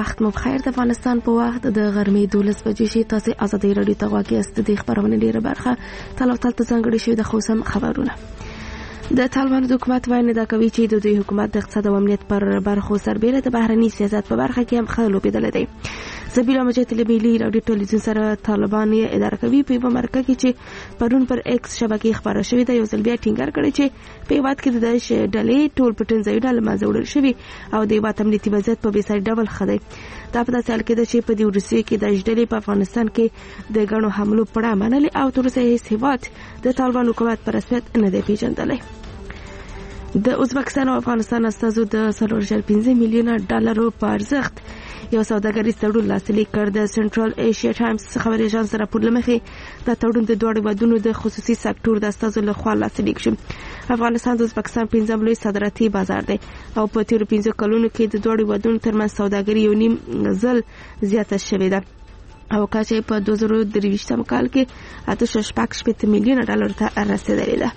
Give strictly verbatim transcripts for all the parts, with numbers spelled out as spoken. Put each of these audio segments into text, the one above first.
وخت مو بخیر. د افغانستان په وخت د غرمې دولس بجې شي. تاسو ازادي رادیو ته غواړئ است د خبرونه ډیره برخه تلو تل ته ځانګړي شوی د خوسم خبرونه. د طالبان حکومت وایي دا کوي چې د دوی حکومت د اقتصاد او امنیت پر برخو سربېره د بهرني سیاست په برخه کې هم خلل وبدل دی. زبیلا مجید ملي رادیو ټلویزیون سره طالبان یې اداره کوي په مرکه کې چې پرون پر ایکس شبکې خبره شوې ده. یو ځل بیا ټینګار کړی چې په هیواد کې د داعش ډلې ټول پټن ځایونه له منځه وړل شوي او د هیواد امنیتي وضعیت په بې ساري ډول ښه دی. دا په داسې حال کې ده چې په دې وروستیو کې داعش ډلې په افغانستان کې د ګڼو حملو پړه منلې او تر اوسه هیڅ هیواد د طالبان حکومت په رسمیت نه دی پیژندلی. د ازبکستان او افغانستان استازو د څلور اعشاریه پنځه میلیونه ډالرو په ارزښت یو سوداګریز تړون لاسلیک کړ. د سنټرال ایشیا ټایمز خبري اژانس راپور لمخې دا تړون د دوه ودونو د خصوصي سکتور د استازو له خوا لاسلیک شو. افغانستان د ازبکستان پنځم لوی صادراتي بازار دی او په تیرو پنځه کلونو کې د دوه ودونو ترمنځ سوداګري یو نیم ځل زیاته شوې ده او کچه په دوه زره درویشتم کال کې اته شپږ شپږ میلیونه ډالر ته رسیدلې ده.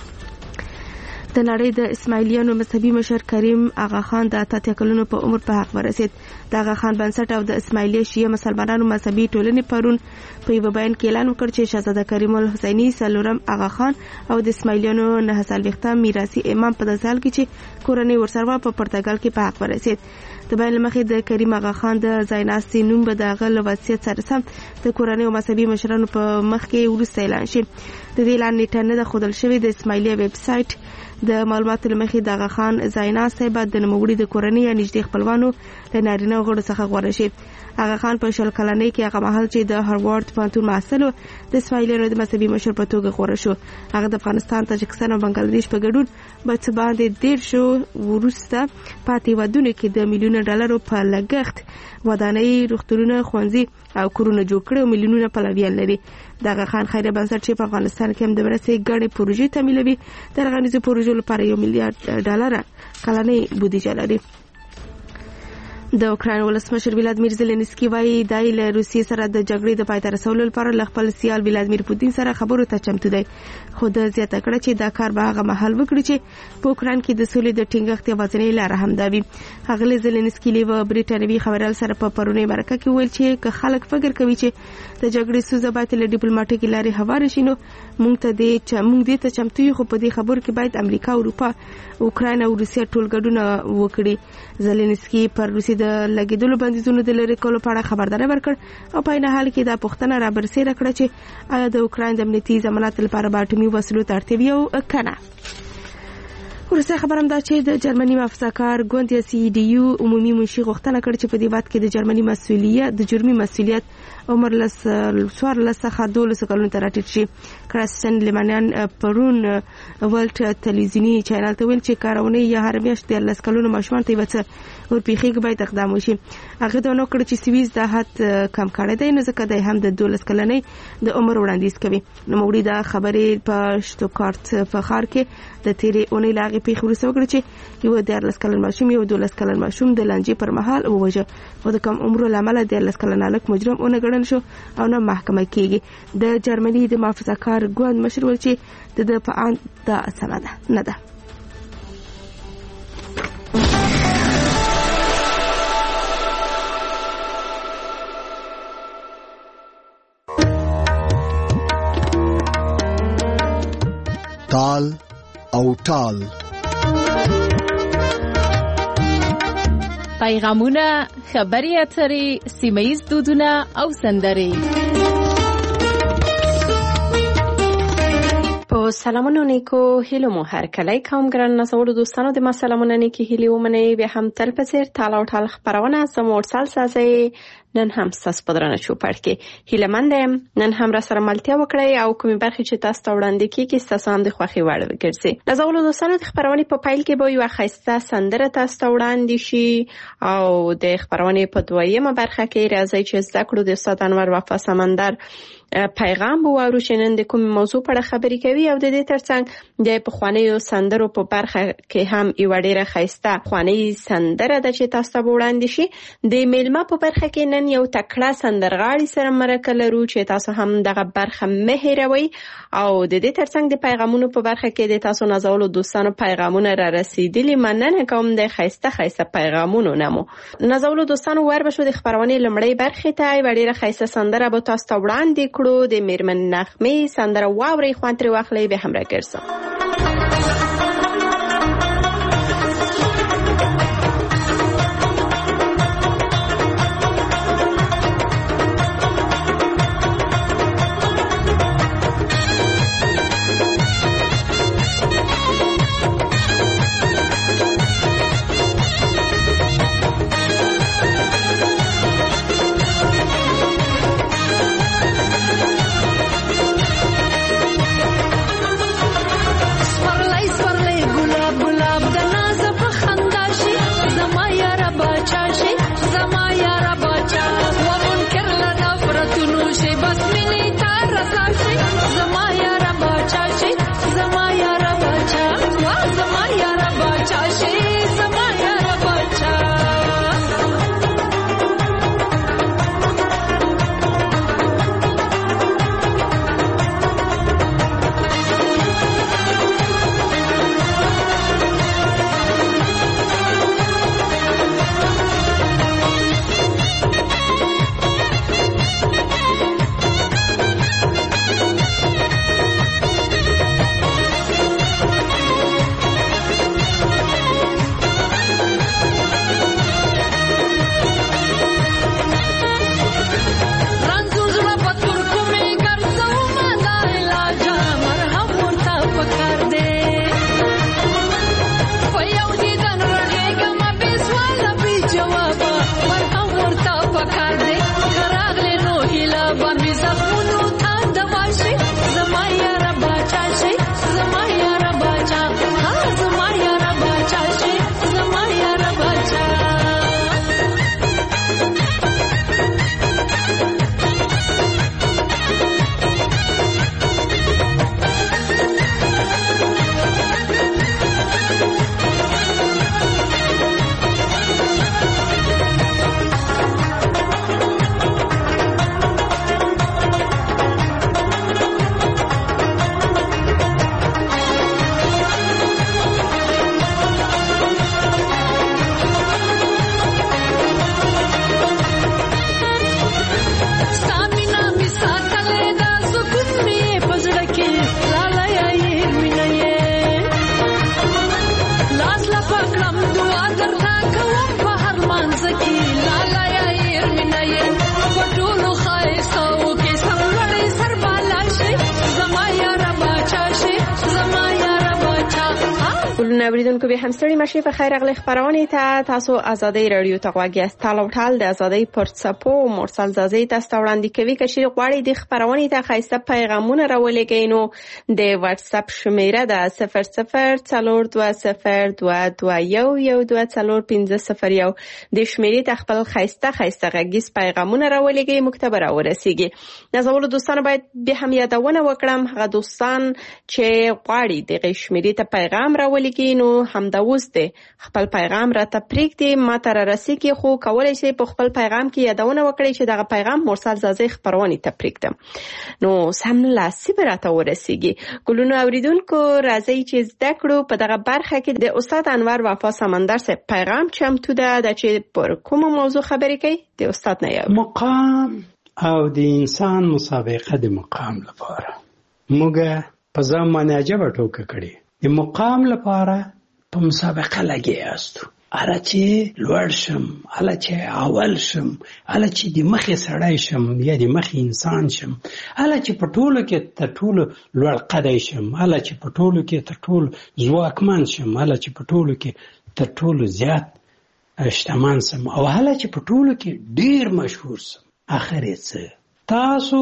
د نړۍ د اسماعیلیانو مذهبي مشر کریم آغا خان د اته کلونو په عمر په حق ورسید. د آغا خان بنسټ او د اسماعیلیه شیعه مسلمانانو مذهبي ټولنې پرون په یو بیان کې اعلان وکړ چې شهزاده کریم الحسیني څلورم آغا خان او د اسماعیلیانو نه څلوېښتم میراثي امام په داسې حال کې چې کورنۍ ورسره په پرتګال کې په حق ورسید. د بیان مخې د کریم آغا خان د ځایناستي نوم به د هغه له وصیت سره سم د کورنۍ او مذهبي مشرانو په مخ کې وروسته اعلان شي. د دې اعلان نیټه نه ده ښودل شوې. د اسماعیلیه ویب سایټ د معلوماتو له مخې د آغا خان ځایناستی به د نوموړي د کورنۍ یا نږدې خپلوانو له نارینه غړو څخه غوره شي. آغا خان په شل کلنۍ کې هغه مهال چې د هاروارد پوهنتون محصل و د اسماعیلیانو د مذهبي مشر په توګه غوره شو. هغه د افغانستان، تاجکستان او بنګلادیش په ګډون په څه باندې دېرشو وروسته پاتې هېوادونو کې د میلیونه ډالرو په لګښت ودانۍ، روغتونونه، ښوونځي او کورونه جوړ کړي او میلیونونه پلویان لري. د آغا خان خیریه بنسټ چې په افغانستان کې هم د مرستې ګڼې پروژې تمویلوي د رغنیزو پروژو لپاره یو میلیارډ ډالر کلنۍ بودیجه لري. د اوکراین ولسمشر ولادیمیر زيلنسکي وایي دای له روسیې سره د جګړې د پای ته رسولو لپاره له خپل سیال ولادیمیر پوتین سره خبرو ته چمتو دی. خو د زیاته کړه چې دا کار به هغه مهال وکړي چې په اوکراین کې د سولې د ټینګښت یوازینۍ لاره همدا وي. هغه زيلنسکي له بریټانوي خبريال سره په پرونی مرکه کې ویل چې که خلک فکر کوي چې د جګړې سوزه باید له ډیپلوماټیکي لارې هوار شي نو موږ ته دې چې موږ دې ته چمتو یو. خو په دې خبرو کې باید امریکا، اروپا، اوکراین او روسیه ټول ګډون وکړي. زيلنسکي پر روسیې د لګیدلو بندیزونو د لری کولو په اړه خبرداري ورکړ او په نه حال کې دا پوښتنه را برسېره کړه چې آیا د اوکراین د امنیتي ضمانت لپاره به اټومي وسلو ته اړتیا وي او کنه. ورسته خبرم دا چې د جرمني محافظه‌کار ګوند یا سی ډي یو عمومي منشي غوښتنه کړې چې په دې وخت کې د جرمني مسؤلیت د جرمي مسؤلیت عمر لس څوار لسخه دولس کلونو ته راټیټ شي. کرستن لیمانیان پرون ولټ تلویزیونی چینل ته ویل چې کارونه یا هر میاشت د لس کلونو ماشومان ته وڅ ورپیخي باید اقدام وشي. هغه دا نو کړ چې سویز د حد کم کړی دی نو ځکه د هم د دولس کلنۍ د عمر وړاندیز کوي. نو موږ دا خبرې په شتوکارت په ښار کې د تیرې اونۍ لاغي پیښ ورسره وکړي چې یو د لس کلن ماشوم یو دولس کلن ماشوم د لانجې پر مهال ووجه او د کم عمر لامل د لس کلن الک مجرم اون ګڼل شو او نه محکمه کیږي. د جرمني د محافظه‌کار ګوند مشر ول چې د په ان دا سمه ده نه ده. تال او ټال پیغامونه، خبري اترې، سیمه‌ییز دودونه او سندرې. په سلامونه نیکو هیلو مو هر کله کوم ګران نسوړو دوستانو د ما سلامونه نیکی هیلو ومنه به هم تل پسیر تال او ټال خبرونه سمور سال سازي. نن هم تاسو په درنه چوپړ کې هیله مندم نن هم را سره ملتیا وکړی او کومې برخې چې تاسو ته وړاندې کیږي تاسو هم د خوښي وړ وګرځي. نازولو دوستانو د خبرونه په پایل کې به یو خاصه سندره تاسو ته وړاندې شي او د خبرونه په دویمه برخه کې راځي چې زده کړو د استاد انور وفا سمندر پیغام به واورو چې نن د کوم موضوع په اړه خبرې کوي او د دې ترڅنګ د پخوانیو سندرو په برخه کې هم یو ډیره ښایسته پخوانۍ سندره ده چې تاسو ته وړاندې شي. د میلمه په برخه کې نن یو تکړه سندرغاړي سره مرکه لرو چې تاسو هم دغه برخه مه هېروئ او د دې ترڅنګ د پیغامونو په برخه کې د تاسو نازولو دوستانو پیغامونه را رسیدلي. مننه کوم د ښایسته ښایسته پیغامونو نمو نازولو دوستانو. ور بشو د خبرونې لمړی برخې ته یو ډیره ښایسته سندره به تاسو ته وړاندې کړو. د میرمن نغمې سندره واورئ، خوند ترې واخلئ، بیا هم راګرځم. اوریدونکو به همستړي مشي په خیر اغلی خبرونه ته تاسو ازادي رادیو ته غواګی است. تالو ټال د ازادي پرڅپو مرسل زازي تاسو وړاندې کوي کشي غواړي د خبرونه ته خایسته پیغامونه راولېږئ نو د واتس اپ شمیره ده صفر صفر څلور دوه صفر دوه دوه یو یو دوه څلور پنځه صفر یو د شمیرې ته خپل خایسته خایسته غږیز پیغامونه راولېږئ مکتب راورسیږي. نازولو دوستانو باید به هم یادونه وکړم هغه دوستان چې غواړي د شمیرې ته پیغام راولېږي نو همدا اوس دی خپل پیغام را ته پرېږدي ما ته را رسیږي خو کولی شئ په خپل پیغام کې یادونه وکړئ چې دغه پیغام مرسل زازي خپرونې ته پرېږدم نو سملاسي به راته ورسیږي. ګلونو اوریدونکو راځئ چې زده کړو په دغه برخه کې د استاد انور وفا سمندر صاحب پیغام چمتو ده د چې پر کومه موضوع خبرې کوي د استاد نه یو مقام او د انسان مسابقه د مقام لپاره موږ په ځان عجبه ټوکه کړې د مقام لپاره په مسابقه لګي یاستو اله چې لوړ شم اله چې اول شم اله چې د مخې سړی شم یا د مخې انسان شم اله چې په ټولو کې تر ټولو لوړ قدی شم اله چې په ټولو کې تر ټولو ځواکمن شم اله چې په ټولو کې تر ټولو زیات شتمن سم او اله چې په ټولو کې ډیر مشهور سم. اخر یې څه تاسو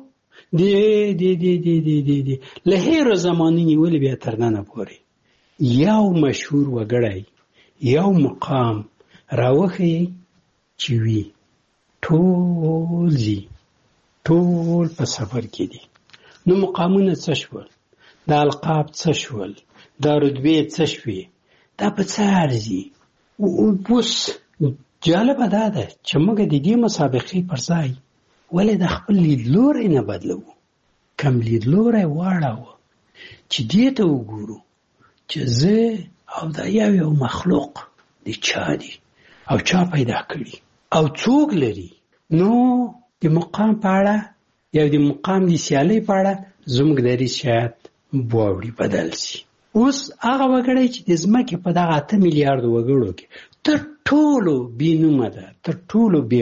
دی دی دی دی دی دی دی له هیرو زمانې نیولې بیا تر ننه پورې یو مشهور وګړی یو مقام راوخی چې وي ټول زی ټول په سفر کې دي. نو مقامونه څه شول؟ دا القاب څه شول؟ دا رتبې څه شوې؟ دا په څه ارزي؟ اوس جالبه دا ده چې موږ د دې مسابقې پر ځای ولې د خپل لیدلوری نه بدلوو؟ کم لیدلوری واړوو چې دې ته وګورو چې زه او دا یو یو مخلوق د چا دی او چا پیدا کړي او څوک لري. نو د مقام په اړه یا د مقام د سیالۍ په اړه زموږ دریځ شاید واوړي بدل شي. اوس هغه وګړی چې د ځمکې په دغه اته میلیارد وګړو کې تر ټولو بې نومه ده، تر ټولو بې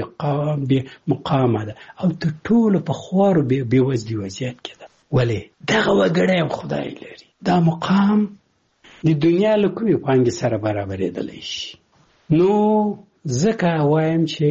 مقامه ده او تر ټولو په خوارو بې وزلي وضعیت کې ده. ولې دغه وګړی هم خدای لري. دا مقام د دنیا له کومې پانګې سره برابرېدلی شي. نو ځکه وایم چې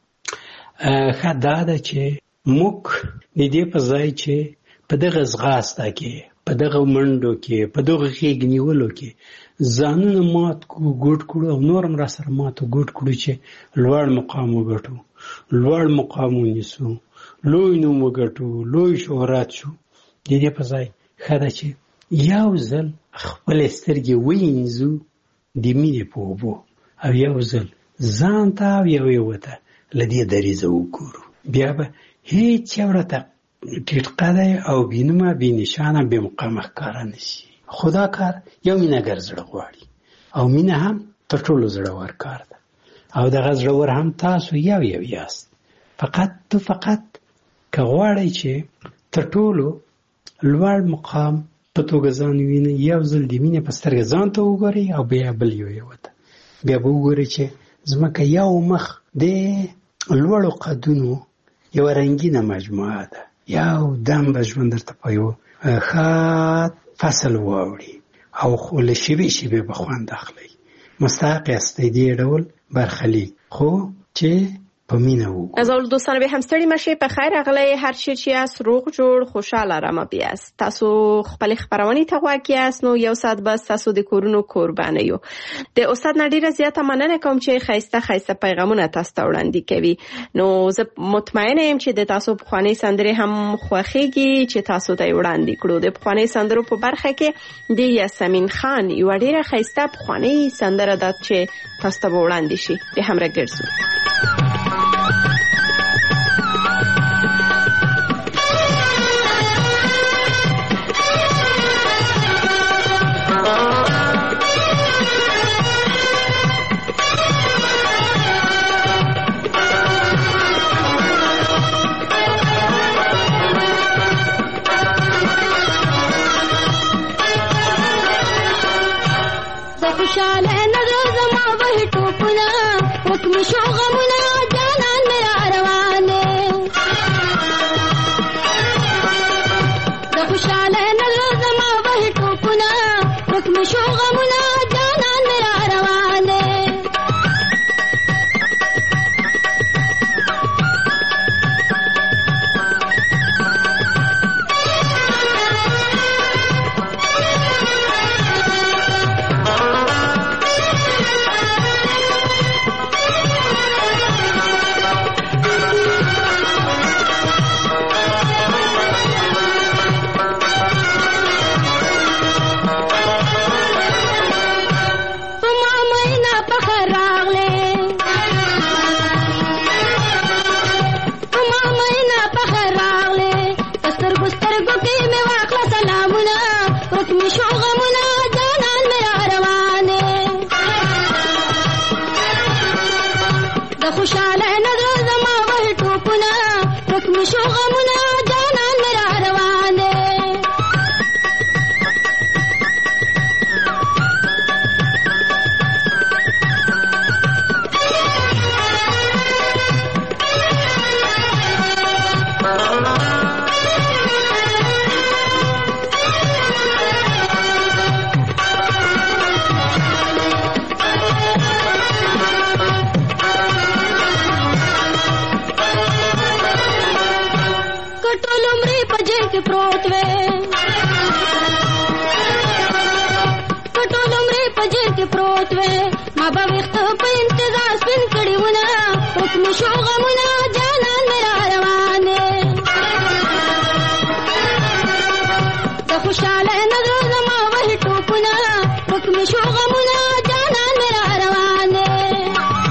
ښه دا ده چې موږ د دې په ځای چې په دغه ځغاسته کې، په دغه منډو کې، په دغه غېږ نیولو کې ځانونه مات کړو، ګوټ کړو او نور هم را سره مات او ګوټ کړو چې لوړ مقام وګټو، لوړ مقام ونیسو، لوی نوم وګټو، لوی شهرت شو. د دې په ځای ښه ده چې یو ځل خپلې سترګې وینځو د مینې په اوبو او یو ځل ځان ته او یو یو ته له دې دریځه وګورو. بیا به هیڅ یو راته ټیټ قدی او بېنومه بې نشانه بې مقامه ښکاره نه شي. خو دا کار یو مینهګر زړه غواړي او مینه هم تر ټولو زړور کار ده او دغه زړور هم تاسو یو یو یاست. فقط تو فقط که غواړئ چې تر ټولو لوړ مقام په توګه ځان وینئ، یو ځل د مینې په سترګه ځان ته وګورئ او بیا بل یو یو ته. بیا به وګورئ چې ځمکه یو مخ د لوړو قدونو یوه رنګینه مجموعه ده. یو دم به ژوند درته په یو ښه فصل واوړي او خو له شیبې شیبې به خوند اخلئ. مستحق یاستئ دې ډول برخلیک خو چې په مینه وګورئ. از اول دوستان به هم ستړي مشئ. په خیر راغلی. هر چی چې یاست روغ جوړ خوشحاله رمه بیاست. تاسو خپل خبرونې ته غوږ یاست. نو یو ساعت بس تاسو د کورونو قربانه یو. د استاد نډیره زیاته مننه کوم چې خیسته خیسته پیغامونه تاسو ته وړاندې کوي. نو زه مطمئنه یم چې د تاسو پخوانۍ سندرې هم خوښیږي چې تاسو ته وړاندې کړو. د پخوانۍ سندرو په برخه کې د یاسمین خان یو ډیره خیسته پخوانۍ سندره ده چې تاسو ته وړاندې شي. به هم راګرځو. خوشاله نظر زما وه ټوپونه وکم شو غمونه جانان میرا روانه د خوشاله نظر زما وه ټوپونه وکم شو غمونه جانان میرا روانه شو غمونه جانان میرا روانه خوشاله نظر زما وه ټوپونه حکم شو غمونه جانان میرا روان دی.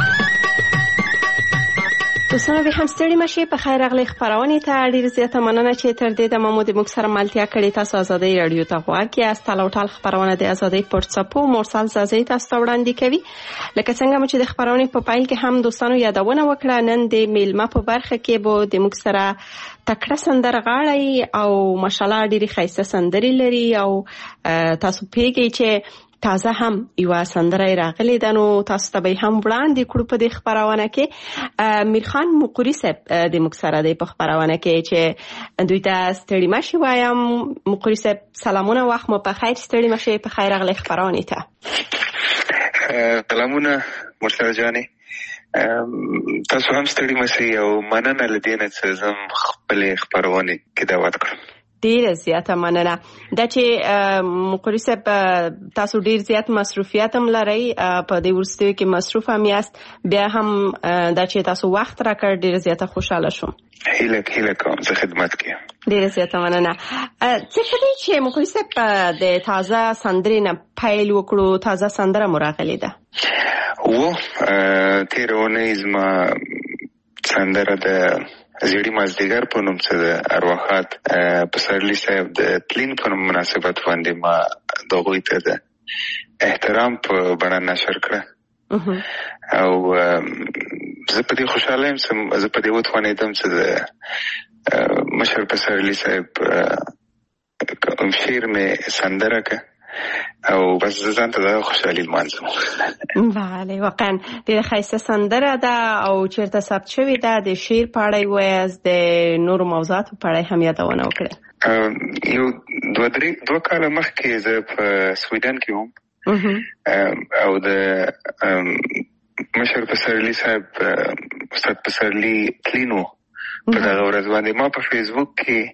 دوستانو به هم ستړي مشي په خیر اغلی خبرونه ته ډیر زیاته مننه چې تر دې د مو د موږ سره ملتیا کړې. تاسو آزادۍ رادیو ته غواړئ است تلوټال خبرونه د آزادۍ پورتسپو مرسل زازي تاسو وړاندې کوي. لکه څنګه چې د خبرونه په پایل کې هم دوستانو یادونه وکړه، نن د میلمه په برخه کې به د موږ سره تکړه سندرغاړی او ماشاءالله ډیره ښایسته سندري لري او تاسو پیګی چې تازه هم یو سندره راغلی ده، نو تاسو ته به هم وړاندې کړو په دې خبرونه کې. میرخان مقری صاحب د موږ سره دی په خبرونه کې چې دوی ته ستړي مشي وایم. مقری صاحب سلامونه، وخت مو په خیر، ستړي مشي په خیر اغلی خبرونه ته. سلامونه مرسل جانې، تاسو هم ستړي مشي او مننه لدینه چې زم خپل خبرونه کې دعوت کړم. ډیر زیاته مننه. دا چې مقری صاحب تاسو ډیر زیات مصروفیت هم لرئ، په دې ورستیو کې مصروف هم یاست، بیا هم دا چې تاسو وخت راکړ ډیر زیاته خوشاله شوم. هیله هیله کوم زه خدمت کوم. ډیر زیاته مننه. څه کړی چې مقری صاحب د تازه سندرې نه پیل وکړو، تازه سندره مراغلی ده و تیرونه زما سندره د زیړی مازدیګر په نوم څه د ارواحات پسرلی صاحب د تلین په مناسبت باندې ما دغوی ته د احترام په بڼه نشر کړه او زه په دې خوشاله یم چې زه په دې وتوانېدم چې د مشر پسرلی صاحب کوم شعر مې سندره که او بس ځان ته د خوشحالي لمانځم. بله واقعا ډېره ښایسته سندره ده او چېرته ثبت شوې ده، د شعر په اړه یې ووایاست، د نورو موضوعاتو په اړه هم یادونه وکړئ. یو دوه درې دوه کاله مخکې زه په سویډن کې وم او د مشر پسرلی صاحب استاد پسرلی تلینو په دغه ورځ باندې ما په فیسبوک کې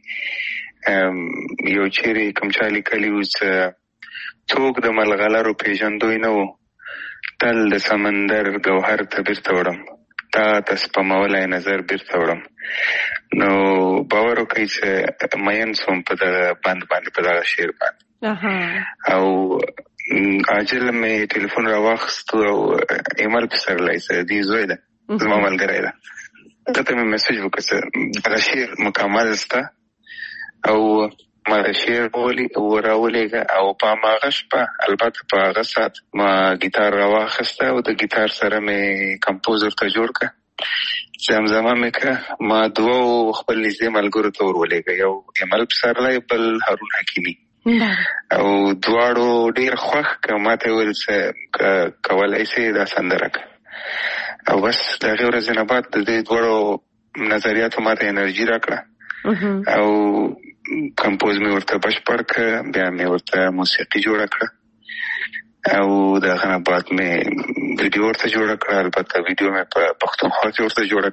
یو چیرې کوم چا لیکلي و چې څوک د ملغلرو پیژندوی نه و، تل د سمندر ګوهر ته بیرته وړم، تا ته سپمولی نظر بیرته وړم. نو باور وکړئ چې مین سوم په دغه بند باندې په دغه شعر باندې او عاجل مې ټلیفون راواخیستو او ایمیل په سرلی چې دې زوی ده زما ملګری ده، ده ته مې میسج وکړه چې دغه شعر مکمل سته او ما د شعر راولېږه او په هماغه شپه البته په هغه ساعت ما ګیتار راواخیسته او د ګیتار سره مې کمپوز ورته جوړ کړه، زمزمه مې کړه. ما دوو خپل نږدې ملګرو ته ورولېږه، یو ایمل پسرلی بل هارون حکیمي او دواړو ډېر خوښ که ما ته ویل چې کولی سې دا سندره کړه او بس د هغې ورځې نه بعد د دې دواړو نظریاتو ما ته انرژي راکړه او کمپوز مې ورته بشپړ کړه، بیا مې ورته موسیقي جوړه کړه او د هغه نه بعد مې ویډیو ورته جوړه کړه. البته ویډیو مې په پښتونخوا کې ورته جوړه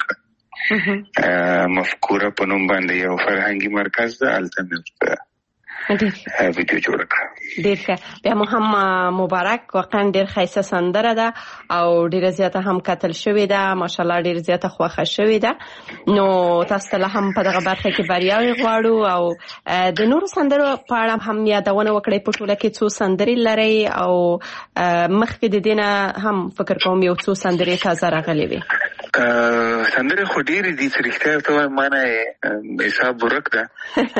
کړه، مفکوره په نوم باندې یو فرهنګي مرکز ده، هلته مې ورته ویډیو جوړه کړه. ډېر ښه، بیا مو هم مبارک، واقعا ډېر ښایسته سندره ده او ډېره زیاته هم کتل شوې ده، ماشاءالله ډېر زیاته خوښه شوې ده. نو تاسو ته هم په دغه برخه کې بریاوې غواړو او د نورو سندرو په اړه هم یادونه وکړئ. په ټوله کې څو سندرې لرئ او مخکې د دې نه هم فکر کوم یو څو سندرې تازه راغلې وي؟ سندرې خو ډېرې دي چې رښتیا ورته وایم ما نه حساب ورک ده،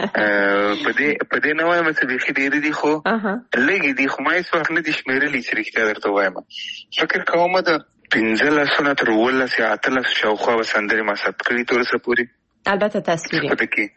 په دې نه وایم چې بیخي ډېرې دي خو لږې دي، خو ما هېڅ وخت نه دي شمېرلي چې رښتیا درته وایم. فکر کوم د پنځه لسو نه تر اوولس یا اتلس شاوخوا به سندرې ما ثبت کړي تر اوسه پورې. البته تصویري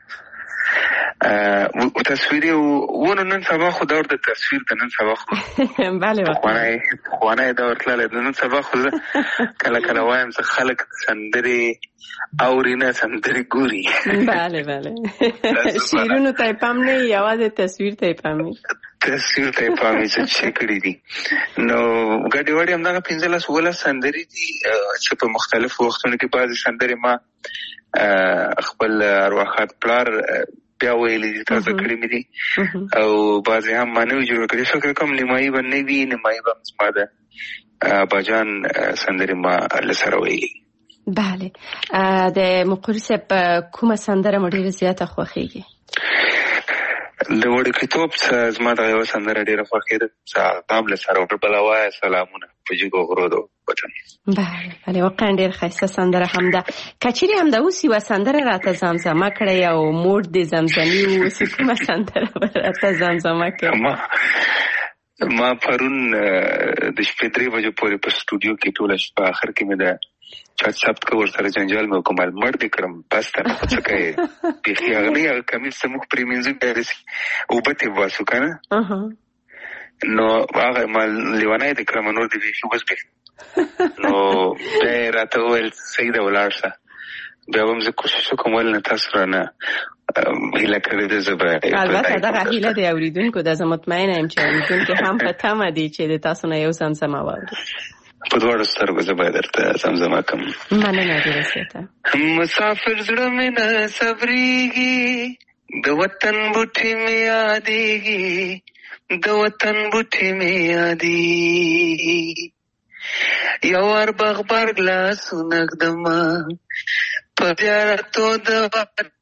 و تصویری و نو نن سبا خو دور د تصویر د نن سبا خو بله خوانه خوانه دور تلاله د نن سبا خو کله کله وایم چې خلک سندري اوري نه سندري ګوري. بله بله شیرونو ته پام نه یوازې تصویر ته پام نه تصویر ته پام چې چې کړی دي. نو ګډي وړي هم دا پنځه لاس ولا سندري دي چې په مختلفو وختونو کې بعضي سندري ما خپل ارواحات پلار بیا ویلې دي تاسو کړی مې دي او بعضي هم مانو جوړ کړی. فکر کوم نیمایي باندې وی نیمایي باندې ما ده باجان سندري ما لسره ویلي. بله د مقری صاحب کومه سندره مو ډیره زیاته خوښیږي؟ د وړکتوب څخه زما دغه یوه سندره ډېره خوښېده چې هغه هم له سره وکړه بله وایه سلامونه په جګو غرو د وطن. بله بله واقعا ډېر ښایسته سندره هم ده. که چیرې همدا اوس یوه سندره راته زمزمه کړئ او موډ د زمزمې واوسي کومه سندره به راته زمزمه کړئ؟ ما ما پرون د شپې درې بجو پورې په سټوډیو کې ټوله شپه آخر کې مې د چا ثبت که ورسره جنجال مې وکړم مړ دې کړم بس ته نه څه کوې بیخي هغه نه هغه کمیس ته موږ پرې مینځو بیا داسې اوبه ترې باسو که نه نو هغه ما لیونی دې کړم نور دې بیخي اوس بیخي نو بیا یې راته وویل صحیح ده ولاړ شه بیا به هم زه کوشش وکړم ولې نه تاسو رانه هیله کړې ده زه به البته دغه هیله د اورېدونکو ده زه مطمئنه یم چې اورېدونکي هم په تمه دي چې د تاسو نه یو زمزمه واوري. په دواړو سترګو زه باید درته زمزمه کړم. مننه ډېره زیاته. مسافر زړه مې نه صبرېږي د وطن بوټي مې یادېږي د وطن بوټي مې یادېږي یو وار بغبر ګلاسونه ږدمه په زیارتو د وطن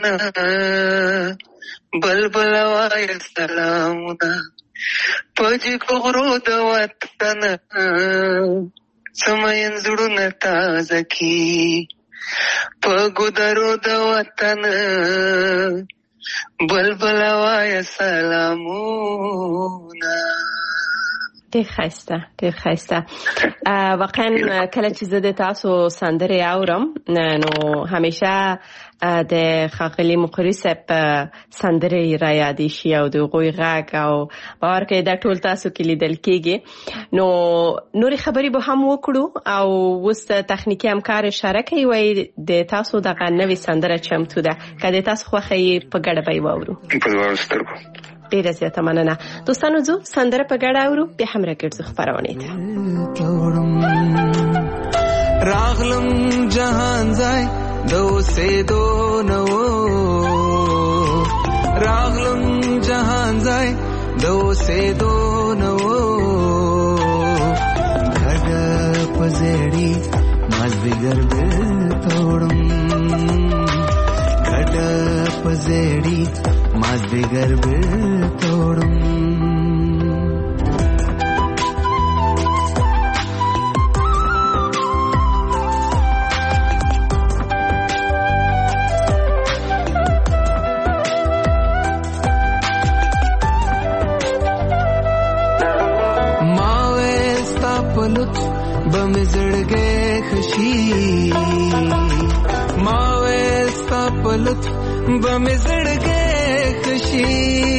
بلبله وایه سلامونه په جګو غرو د وطن څه مین زړونه تازه کي په ګودرو د وطن بلبله وایه سلامونه. ډېر ښایسته ډېر ښایسته. واقعا کله چې زه د تاسو سندرې اورم نو همیشه د ښاغلي مقري صاحب سندرې را یادې شي او د هغوی غږ او باور کوئ دا ټول تاسو کې لیدل کېږي. نو نورې خبرې به هم وکړو او اوس تخنیکي همکار اشاره کوي وایي د تاسو دغه نوې سندره چمتو ده که د تاسو خوښه یې په ګډه به یې واورو. په دواړو سترګو. ډېره زیاته مننه. دوستانو ځو سندره په ګډه اورو بیا هم راګرځو خپرونې ته. راغلم جهان ځای د اوسېدو نه و راغلم جهان ځای د اوسېدو نه و کډه په زیړي مازدیګر بېرته وړم کډه په زیړي مازدیګر بېرته وړم بم زړګې خشي ما وستا پلت بم زړګې خشي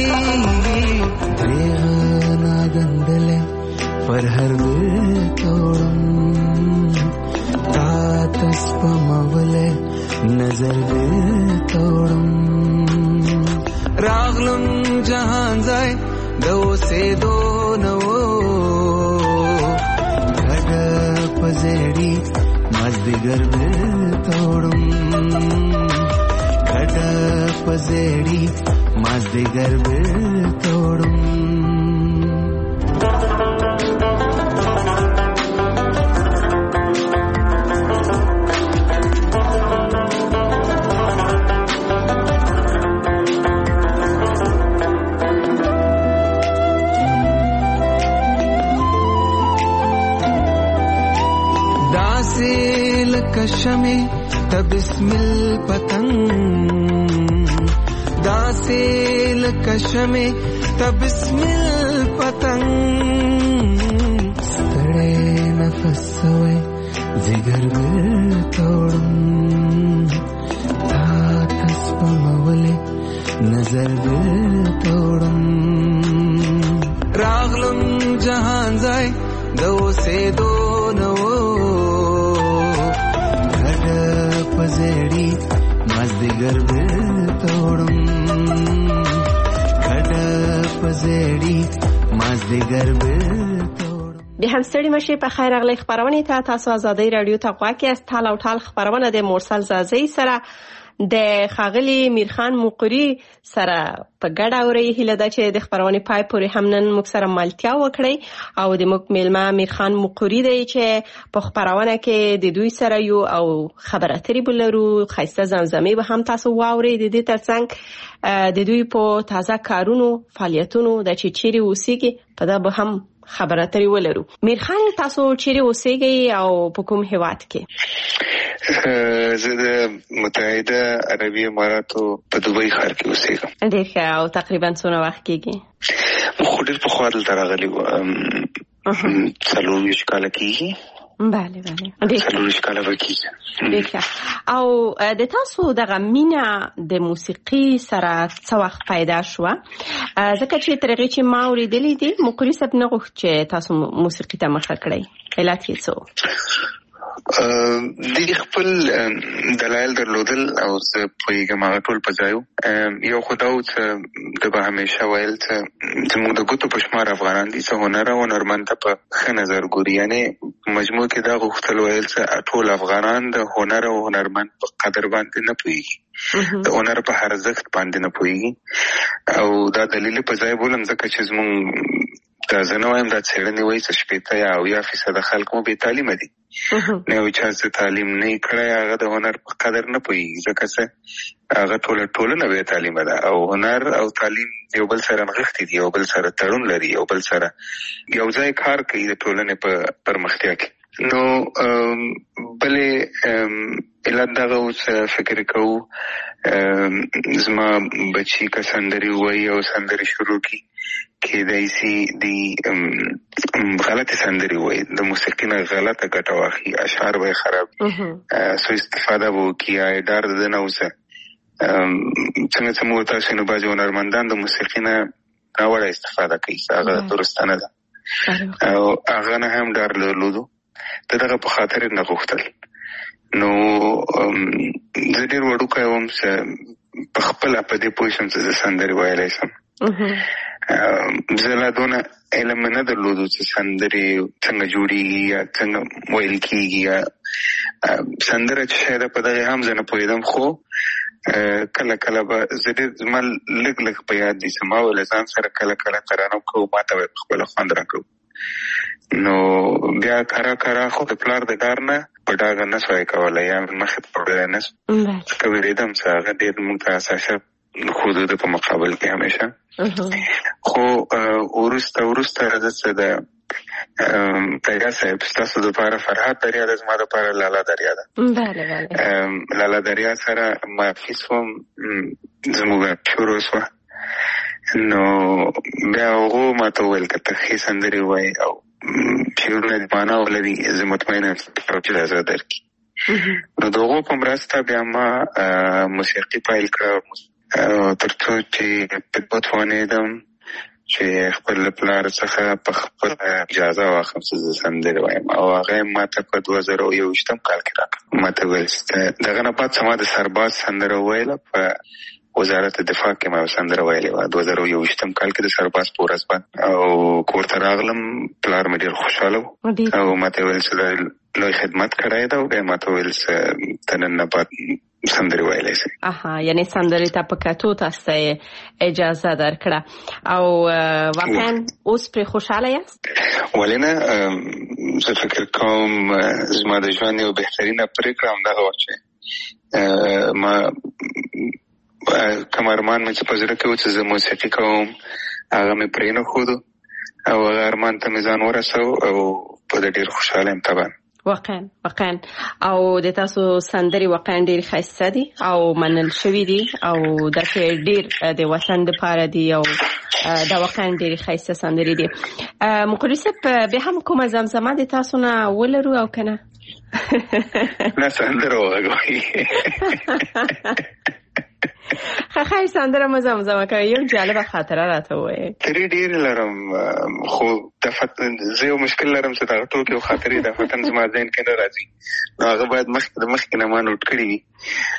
دیغنا دندله پر هر توړم تا تس پموله نظر دې توړم راغلم جهان ځای د اوسېدو نه و پزړی مازدیګر بېرته وړم کډه پزړی مازدیګر بېرته وړم کشمه ته بسم الپتنګ داسې لکشمه ته بسم الپتنګ ستړی نفس وای زیګر بېرته وړم تا تس پموله نظر بېرته وړم راغلم جهان ځای د اوسېدو نه و پزړی مازدیګر بېرته وړم کډه پزړی مازدیګر بېرته وړم. بیا هم ستړي مشئ په خیر راغلی خپرونې ته. تاسو ازادۍ راډیو ته غوږ یاست. تال او ټال خپرونه د مرسل زازۍ سره د ښاغلي میرخان مقری سره په ګډه اوري هیله ده چې د خبرونې پای پورې هم نن موږ سره ملتیا وکړي او د موږ میلمه میرخان مقری دی چې په خبرونه کې د دوی سره یو او خبره اترې بلرو خاصه زمزمه به هم تاسو واوري د دې ترڅنګ د دوی په تازه کارونو فعالیتونو د چیرې اوسېږي په دا به هم خبره اترې ولرو. میرخان تاسو چیرې اوسېږئ او په کوم هیواد کې؟ زه د متحده عربي اماراتو په دوبۍ ښار کې اوسېږم. ډېر ښه. او تقریبا څونه وخت کېږي؟ خو ډېر پخوا دلته راغلی وم، څلورویشت کاله کېږي. بله بله څلورویشت کاله به کېږي. ډېر ښه. او د تاسو دغه مینه د موسیقي سره څه وخت پیدا شوه؟ ځکه چې تر هغې چې ما اورېدلي دي مقري صاحب نه غوښت چې تاسو موسیقي ته مخه کړئ. علت یې څه و؟ د خپل دلایل درلودل او زه پوهېږم هغه ټول په ځای و. یو خو دا و چې ده به همیشه ویل چې زموږ د ګوتو په شمار افغانان دي چې هنر او هنرمند ته په ښه نظر ګوري. یعنې مجموع کې دا غوښتل ویل چې ټول افغانان د هنر او هنرمند په قدر باندې نه پوهېږي، د هنر په ارزښت باندې نه پوهېږي. او دا دلیل په ځای بولم ځکه چې زموږ دا زه نه وایم دا څېړنې وایي چې شپېته یا اویا فیصده خلک مو بې تعلیمه دي. نه یو چا چې تعلیم نه یې کړی هغه د هنر په قدر نه پوهېږي ځکه چې هغه ټوله ټولنه بې تعلیمه ده او هنر او تعلیم یو بل سره نغښتي دي، یو بل سره تړون لري، یو بل سره یو ځای کار کوي د ټولنې په پرمختیا کې. نو بلې علت دغه اوس فکر کوو زما بچي که سندرې ووایي او سندرې شروع کړي کېدای شي د غلطې سندرې ووایي، د موسیقي نه غلطه ګټه واخلي، اشعار به یې خراب سو استفاده به وکړي یا یې ډار د ده نه اوسه. څنګه چې موږ تاسو نو بعضې هنرمندان د موسیقي نه ناوړه استفاده کوي، هغه درسته نه ده او هغه نه هم ډار درلودو، د دغه په خاطر یې نه غوښتل. نو زه ډېر وړوکی وم چې په خپله په دې پوه شم چې زه سندرې ویلی شم. زه لا دونه علم نه درلودو چې سندرې څنګه جوړېږي یا څنګه ویل کېږي یا سندره چې شاید په دغې هم زه نه پوهېدم. خو کله کله به زه ډېر زما لږ لږ په یاد دي چې ما به له ځان سره کله کله ترانه کوو، ما ته به یې په خپله خوند راکوو. نو بیا کرا کرا خو د پلار د ډار نه په ډاګه نه سوای کولی یا مخې ته وړلی نه سو ځکه وېرېدم چې هغه ډېر موږ ته حساسه ښودو د په مقابل کې همیشه. خو وروسته وروسته زه څه د دریا صاحب ستاسو دپاره فرهاد دریا ده، زما دپاره لالا دریا ده. لالا دریا سره معرفي سوم، زموږ شروع سوه. نو بیا هغو ما ته وویل که ته ښې سندرې ووایې او شعرونه دې معنا ولري زه مطمئنه چې اجازه درکړي. نو د هغو په مرسته بیا ما موسیقي پیل کړه تر څو چې په وتوانېدم چې خپل پلار څخه په خپله اجازه واخلم چې زه سندرې وایم او هغه یې ما ته په دوه زره او یوویشتم کال کې راکړه. ما ته ویل دغه نه بعد ما د سرباز سندره وویله په وزارت دفاع کې ما سندره ویلې وه دوه زره او یوویشتم کال کې د سرباز په ورځ باندې او کور ته راغلم. پلار مې ډېر خوشحاله و او ما ته ویل چې دا لوی خدمت کړی ده او بیا ما ته ویل چې ته نن نه بعد سندرې ویلی شي. اها یعنې سندرې ته په کتو تاسو ته اجازه درکړه او واقعا اوس پرې خوشحاله یاست؟ ولې نه، زه فکر کوم زما د ژوند یو بهترینه پرېکړه همدغه وه چې ما کوم ارمان مې چې په زړه کې و چې زه موسیقي کوم هغه مې پرېنښودو او هغه ارمان ته مې ځان ورسو او په ده ډېر خوشحاله یم طبعا. واقعا واقعا او د تاسو سندرې واقعا ډېرې ښایسته دي او منل شوي دي او داسې ډېر د وطن دپاره دي او دا واقعا ډېرې ښایسته سندرې دي. مقري صاحب بیا هم کومه زمزمه د تاسو نه ولرو او که نه؟ نه سندره وغږوئ. خیر سندره مو زمزمه کوي، یو جالبه خاطره راته ووایئ. خاطرې ډېرې لرم خو زه یو مشکل لرم چې دغه ټوکې او خاطرې د وطن زما ذهن کې نه راځي، نو هغه باید مخکې د مخکې نه ما نوټ کړي وي.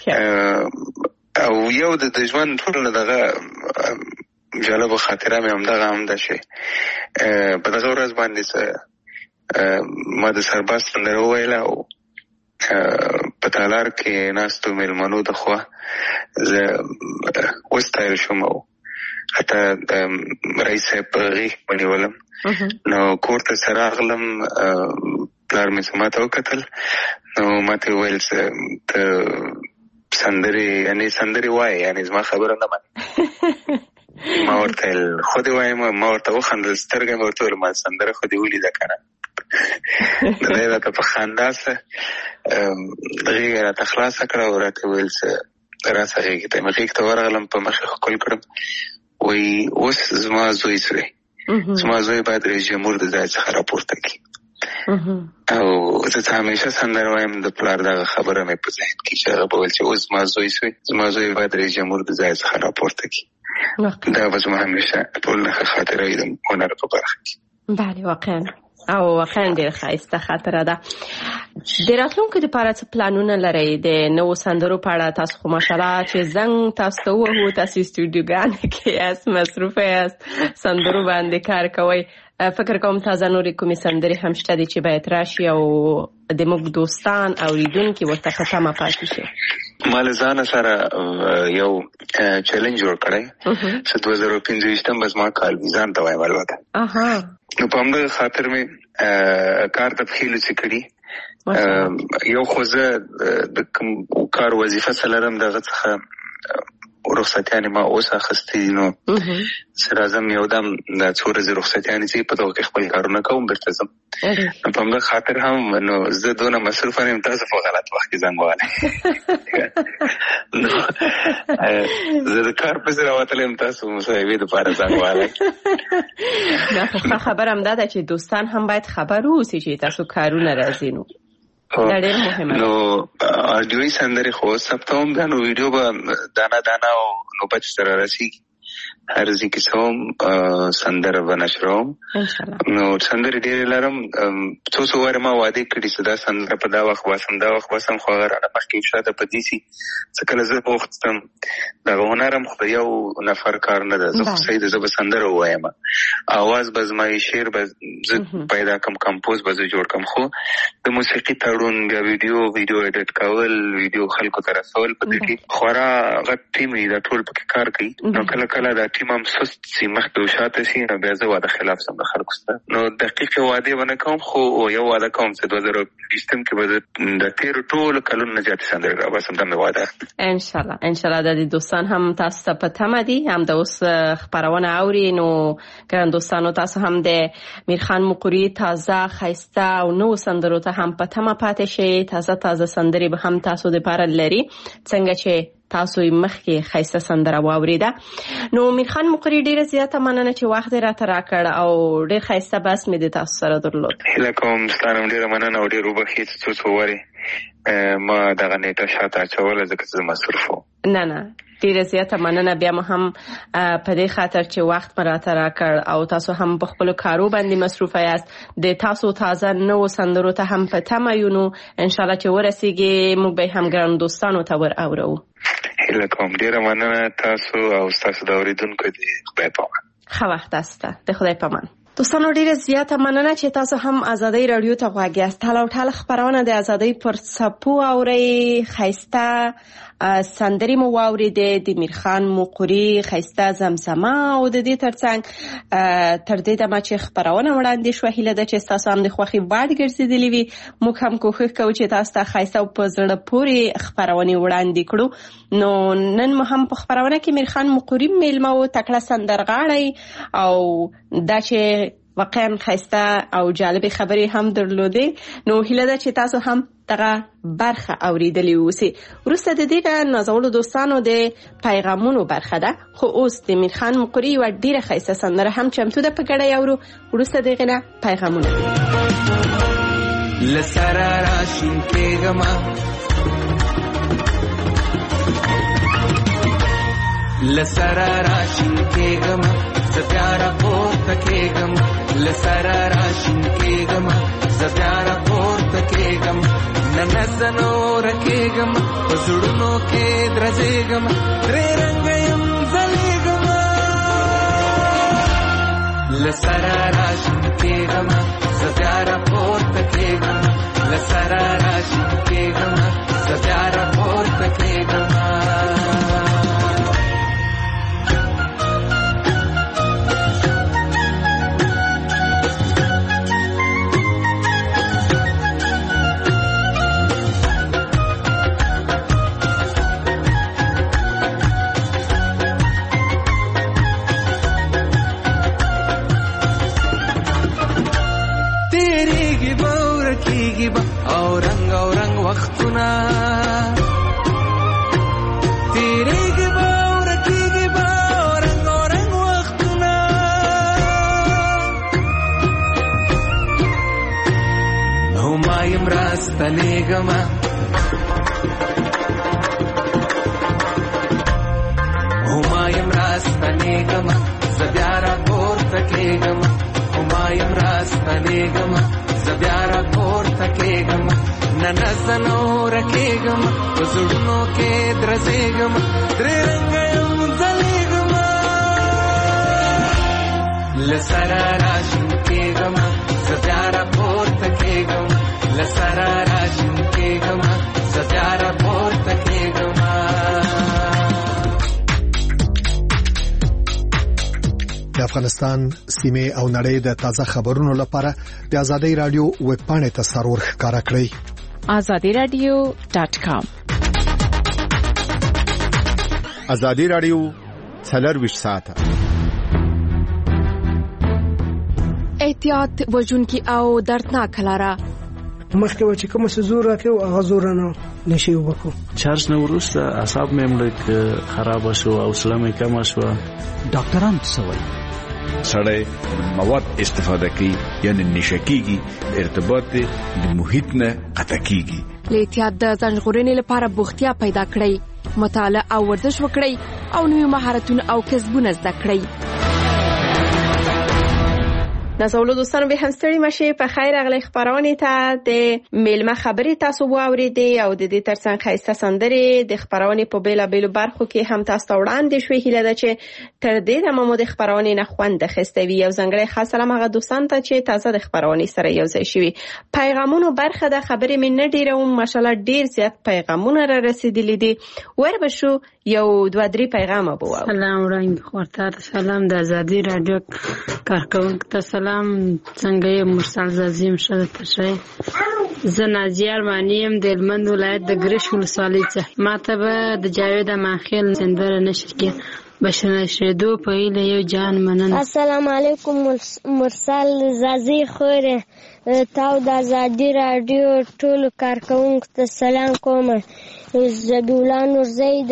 او یو د ژوند ټوله دغه جالبه خاطره مې همدغه هم ده چې په دغه ورځ باندې ما د سرباز سندره وویله او په تالار کې ناستو مېلمنو د خوا زه وستایل شوم او حتی رئیس صاحب په غېږ ونیولم. نو کور ته سره راغلم، پلار مې ما ته وکتل، نو ما ته وویل ته سندرې یعنې سندرې وایې، یعنې زما خبره نه منې. ما ورته ویل خو دې وایم، ما ورته وخندل، سترګې مې ورته ویل ما سندره خو دې ولیده که نه. دی راته په خندا سه غېږه یې راته خلاصه کړه او راته ویل څه راسه غېږې ته. مې غېږ ته ورغلم، په مخ یې ښکل کړم، وایي اوس زما زوی سوی، زما زوی باید رئیس جمهور د ځای څخه راپورته کړي. او زه ته همیشه سندره وایم، د پلار دغه خبره مې په ذهن کې چې هغه به ویل چې اوس زما زوی سوی، زما زوی باید رئیس جمهور د ځای څخه راپورته کړي. دا به زما همیشه ټول نښه خاطره وي د هنر په برخه کې. بله واقعا، او واقعا ډېر ښایسته خاطره ده. د راتلونکو دپاره څه پلانونه لرئ د نوو سندرو په اړه؟ تاسو خو ماشاءالله چې زنګ تاسو ته ووهو، تاسو استودیوګانو کې یاست، مصروفه یاست، سندرو باندې کار کوئ. فکر کوم تازه نورې کومې سندرې هم شته دي چې باید راشي او د موږ دوستان اوریدونکي ورته په تمه پاتې شي؟ ما له ځانه سره یو چیلنج جوړ کړی چې دوه زره پنځه ویشتم به زما کال وي، ځان ته وایم البته. نو په همدغه خاطر مې کار ته پښې لوڅې کړي. یو خو زه د کوم کار وظیفه څه لرم، دغه څخه رخصتیانې ما اوس اخیستې دي، نو زه راځم یو دم دا څو ورځې رخصتیانې چې په دغه کې خپل کارونه کوم، بیرته ځم. نو په همدغه خاطر هم نو زه دونه مصروفه یم، تاسو په غلط وخت کې زنګ وهلی. زه د کار پسې راوتلی یم، تاسو مصاحبې دپاره زنګ وهلی. دا خو ښه خبره هم دا ده چې دوستان هم باید خبر واوسي چې تاسو کارونه راځي. نو دا ډېر مهمه ده. نو آډیوي سندرې خو ثبتوم بیا، نو ویډیو به دانه دانه او نوبت سره رسېږي. هر ځای کې څه هم سندره به نشروم. نو سندرې ډېرې لرم، څو څو وارې ما وعدې کړي چې دا سندره په دا وخت باسم، دا وخت باسم، خو هغه رانه مخکې شاته په دې سي څه کله زه په وخت ستم. دغه هنر هم خو د یو نفر کار نه ده، زه خو صحیح ده، زه به سندره ووایم، اواز به زما شعر به زه پیدا کړم، کمپوز به زه جوړ کړم. خو د موسیقي تړون، بیا ویډیو ویډیو ایډیټ کول، ویډیو خلکو ته رسول، په دې کې خورا غټ ټیم وي، دا ټول پکې کار کوي. نو کله کله دا ټیم هم سست سي، مخکې او شاته سي، نو بیا زه واده خلاف سم د خلکو سره. نو دقیقې وعدې به نه کوم، خو یو وعده کوم چې دوه زره بیستم کې به د تېرو ټولو کلونو نه زیاتې سندرې راباسم. دا مې وعده. انشاءالله انشاءالله د دې دوستان هم تاسو ته په تمه دي، هم د اوس خپرونه اوري. نو ګران دوستانو، تاسو هم د میرخان مقری تازه ښایسته او نوو سندرو ته هم په تمه پاتې شئ. تازه تازه سندرې به هم تاسو دپاره لري، څنګه چې تاسو یې مخکې ښایسته سندره واورېده. نو میرخان مقری ډېره زیاته مننه چې وخت یې راته راکړ او ډېر ښایسته بحث مې د تاسو سره درلود. هیله کوم ستا هم ډېره مننه او ډېر وبښئ چې څو څو وارې ما دغه نیټه شاته اچوله ځکه چې زه مصروف وم. نه نه ډېره زیاته مننه، بیا مو هم په دې خاطر چې وخت مې راته راکړ او تاسو هم په خپلو کارو باندې مصروفه یاست. د تاسو تازه نوو سندرو ته هم په تمه یو، نو انشاءالله چې ورسېږي موږ به هم ګران دوستانو ته ور اورو. هیله کوم ډېره مننه تاسو او ستاسو د اورېدونکو د خدای په امان. ښه وخت تاسو ته، د خدای په امان. دوستانو ډېره زیاته مننه چې تاسو هم ازادۍ راډیو ته غوږ یاست. ټال او ټال خپرونه د ازادۍ پر څپو اورئ. ښایسته سندرې مو واورېدې د میرخان مقری، ښایسته زمزمه، او د دې ترڅنګ تر دې دمه چې خپرونه وړاندې شوه، هیله ده چې ستاسو هم د خوښې وړ ګرځېدلې وي. موږ هم کوښښ کوو چې تاسو ته ښایسته او په زړه پورې خپرونې وړاندې کړو. نو نن مو هم په خپرونه کې میرخان مقری میلمه و، تکړه سندرغاړی، او دا چې واقعا ښایسته او جالبې خبرې هم درلودې. نو هیله ده چې تاسو هم دغه برخه اوریدلې اوسئ. وروسته د دې نه نازولو دوستانو د پیغامونو برخه ده، خو اوس د میرخان مقری یوه ډېره ښایسته سندره هم چمتو ده، په ګډه یې اورو. وروسته د هغې نه پیغامونه. له سره راشین کېږمه، له سره راشین کېږمه، زه بیا راپورته کېږم. له سره راشین کېږمه، زه بیا راپورته کېږم. نه زه نوره کېږم، په زړونو کې درځېږم، درې رنګه یم ځلېږمه. له سره راشین کېږمه، زه بیا راپورته کېږم. له سره راشین کېږمه، زه رکیږي به او رنگ او رنگ وختونه تیریږي به او رکیږي به او رنگ او رنگ وختونه نو ما یم راستنېږمه او ما یم راستنېږمه زه بیا راپورته کېږم او ما یم راستنېږمه زه بیا راپورته کېږم نه نه زه نوره کېږم په زړونو کې درزېږم درې رنګه یم ځلېږم له سره راشین کېږم زه بیا راپورته کېږم له سره راشین کېږم زه بیا راپورته کېږم. د افغانستان سیمه او نړۍ د تازه خبرونو لپاره د آزادۍ رادیو ویب پاڼې ته سرور ښکارا کړئ آزادی رادیو ډاټ کام. آزادی رادیو څلرویشت ساعته احتیاط وژونکي او دردناک لاره مخکې و چې کوم څه زور راکړو هغه زور نه نشي وکړو. چارج نه وروسته اعصاب مې مړ خراب شو او حوصله مې کم شو. ډاکټران څه وایي؟ سړی مواد استفاده کوي یعنی نشه کیږي ارتباط د محیط نه قطع کیږي. له احتیاط د ځان ژغورنې لپاره بوختیا پیدا کړئ، مطالعه او ورزش وکړئ او نوي مهارتونه او کسبونه زده کړئ. نازولو دوستانو به هم ستړي مشي په خیر اغلی خبرونه ته د میلمه خبري تاسو واوریدي او د دې ترڅنګ خاصه سندري د خبرونه په بیلا بیلو برخو کې هم تاسو وړاندې شوې هیله ده چې تر دې د مو د خبرونه نه خوند خستوي او ځنګړي خاص سلام هغه دوستان ته چې تازه د خبرونه سره یو ځای شوي. پیغامونو برخه د خبرې من نه ډیروم ماشالله ډیر زیات پیغامونه را رسیدلي دي. ور بشو یو دوه درې پیغام بو. سلام وړاندې خورته سلام د آزادی رادیو کارکونکو ته سلام څنګه یې مرسل عظیم شته تشه زه نازیه ارمانیم د هلمند ولایت د ګرش ولسوالۍ څخه ماته به د جاوید اماخیل سندره نشر کې بشنه شیدو په ایله یو جان مننه. السلام علیکم مرسل زازی خوره تاو د آزادی رادیو ټول کارکونکو ته سلام کوم. زبیولا نورزی د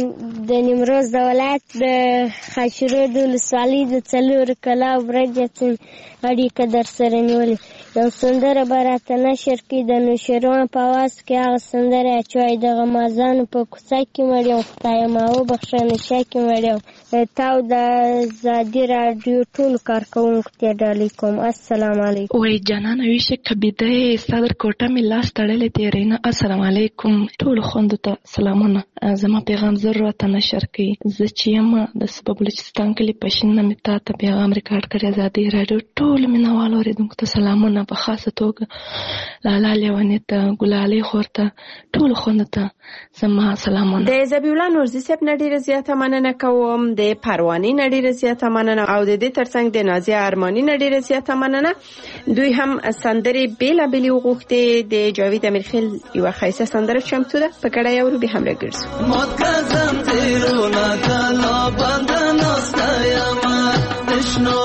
نیمروز د ولایت د خاشرود ولسوالۍ د څلور کلا برجتون اړیکه در سره نیولې. یو سندره به راته نشر کړي د نوشیروان په اواز کې هغه سندره اچوي د غمازانو په کوڅه کې مړ یم خدایه ما وبخښه نشه کې مړ یم. تاو د آزادي راډیو ټول کارکونکو ته ډالۍ کوم. السلام علیکم. وای جانانه ویشه کبیده صدر کوټه مې لاس تړلې تیرینه. السلام علیکم ټول خوندو ته سلامونه. زما پیغام ضرورت نشر کړي زه چې یم د سبب بلوچستان کلی پښین نه مې تا ته پیغام ریکارډ کړی. آزادي راډیو ټول مینوال اوریدونکو ته سلامونه په خاصه توګه لالا لیوانې ته ګلالۍ خور ته ټول خوندو ته زما سلامونه. د زبیولا نورزي صاحب نه ډیره زیاته مننه کوم، د پروانې نه ډیره زیاته مننه او د دې ترڅنګ د نازیه ارماني نه ډیره زیاته مننه. دوی هم سندرې بیلا بیلې وغوښتې. د جاوید امیرخیل یو خاصه سندره چمتو ده په ګډه یو به هم راګرځو. مات کزم تیرونا کلا بندنا ستایما دشنو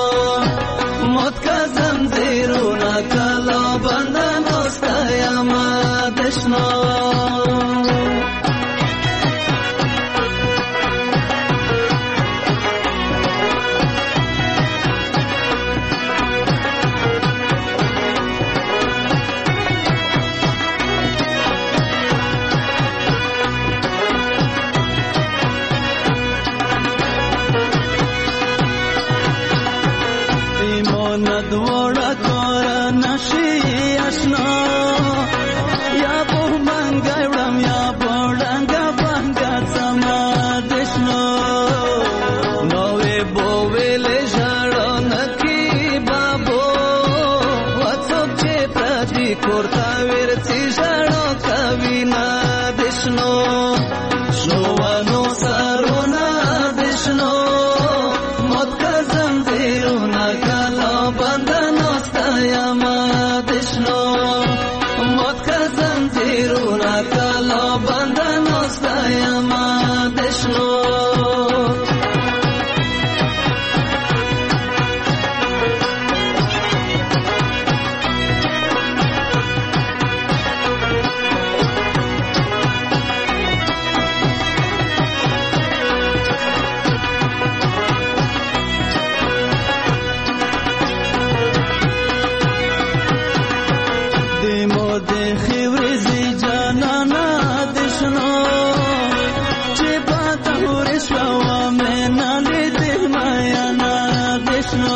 مات کزم تیرونا کلا بندنا ستایما دشنو دوڑا کورا نشی اشنا یا بو منگایوڑم یا بوڑنگا بانگا سما دشنو نوے بوویلے جاڑو نکی بابو واتسوک چے پراتی کورتا ویرچی جاڑو کبینا دشنو شوانو سارونا دشنو موت کزم دیرونا کلا بندنا ستایما دشنو موت کزم دیرونا کلا بندنا ستایما دشنو دشنو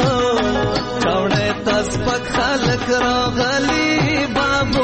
چاوړې تاس پک خلک راغلي بابو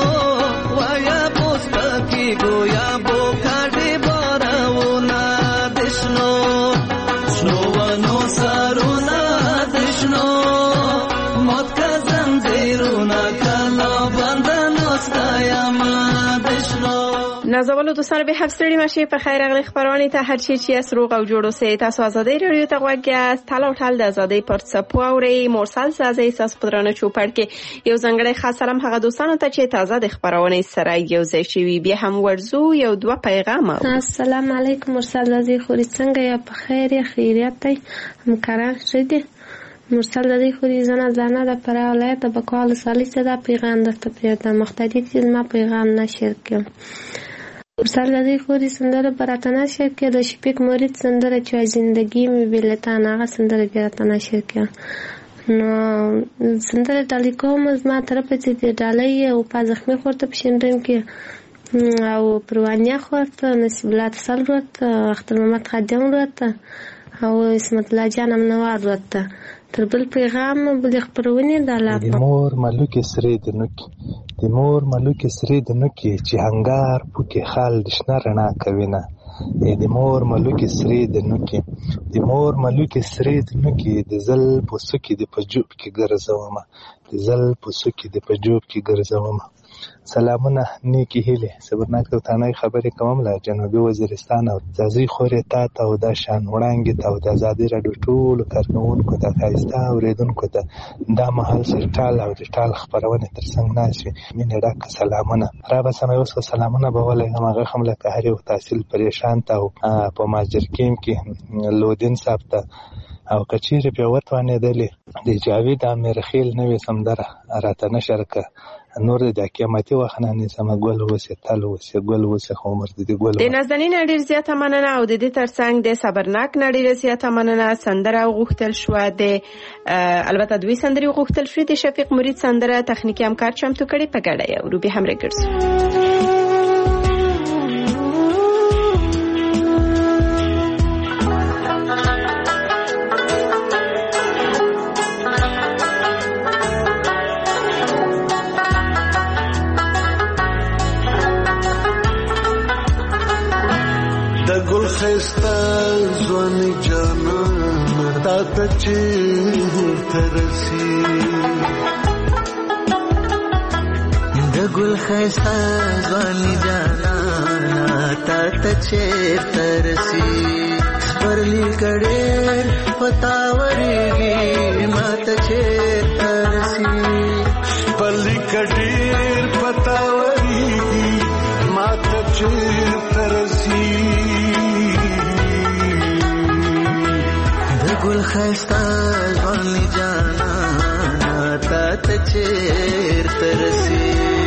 وایا پوسټکی ګویا بو کاټي بارونه دشنو شنو ونو سارونه دشنو موت کا زنجیرونه کلا بندنو ستایا ما دشنو نازولو دوستان به هفت ستړي ماشي په خیر اغلی خبرونه ته هر چی چې اسروغ او جوړو سي تاسو آزادۍ رادیو ته غوږی تاسو ټال د آزادۍ پر څپو اوري مرسل سازي تاسو پدرانه چوپړ کې یو ځنګړی خاص سلام هغه دوستانو ته چې تازه د خبرونه سره یو ځای شي بیا هم ورزو یو دوه پیغام السلام علیکم مرسل سازي خوري څنګه یا په خیر یا خیریت دی همکاران شدي مرسل دادی خوری زن از زنه در پره ولایت بکوال سالی صدا پیغام دسته پیدا مختدی چیز ما پیغام نشر کم مرسل دادی خوری سندر برات نشر که در شپیک مورید سندر چوی زندگی می بیلتان آغا سندر برات نشر کم نو سندر دالی کوم از ما طرف چیزی دالی او پا زخمی خورده پشندرم که او پروانیا خورد نسیبلات سال رود اختر محمد خادم رود او اسمت الله جانم نوار رود تر بل پیغام بل خبرونه د د مور ملوک سری د نوکی د مور ملوک سری د نوکی چې هنګار پوکي خال د شنه رڼا کوي نه د مور ملوک سری د نوکی د مور ملوک سری د نوکی د زل پوسکی د پجوب کې ګرځوم د زل پوسکی د پجوب کې ګرځوم سلامونه نیکی هیله صبرناک توتانای خبرې کوم لا جنوبي وزیرستان او ځازي خورې تا ته او د شان وړاندې ته او د آزادي راډیو ټول کارکونکو ته خایسته اوریدونکو ته دا مهال سرټال او د ټال خبرونه تر څنګ ناشي مینه ډاک سلامونه را به سمې اوس سلامونه به ولې هغه هم له قهر او تحصیل پریشان ته او په ماجر کیم کې لودین صاحب ته او کچیر په وټوانه دلی د جاوید امیر خیل نوې سمدره راته نشرکه نور د قیامتي وخنه نه سم ګل وسه تل وسه ګل وسه عمر د ګل د نازنین ډیر زیاته مننه او د دې ترڅنګ د صبرناک ډیر زیاته مننه سندره غوښتل شو د البته دوی سندري غوښتل شو د شفیق مرید سندره تخنیکی همکار چمتو کړي په ګډه یو روبي هم ریکارډز خستا ځواني جانان تا ته چیرته رسي د ګل خستا ځواني جانان تا ته چیرته رسي پرلی کړي پتاوريږي ما ته چیرته رسي پرلی کړي پتاوريږي ما ته چیرته رسي ګل خستا ځواني جانا تا ته چیرته رسي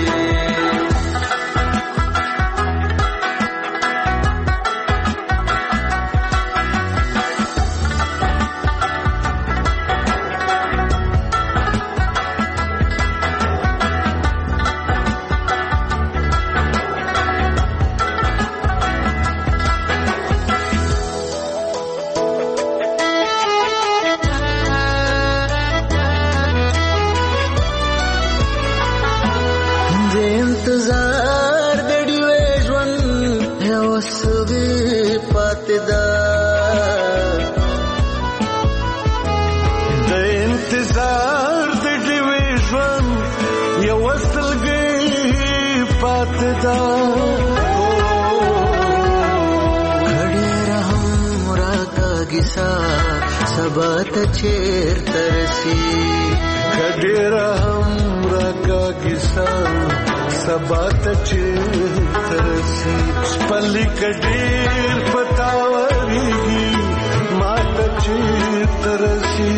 سبات چیرته رسي کډیر هم راکا کیسا سبات چیرته رسي پلی کډیر پتاوريږي مات چیرته رسي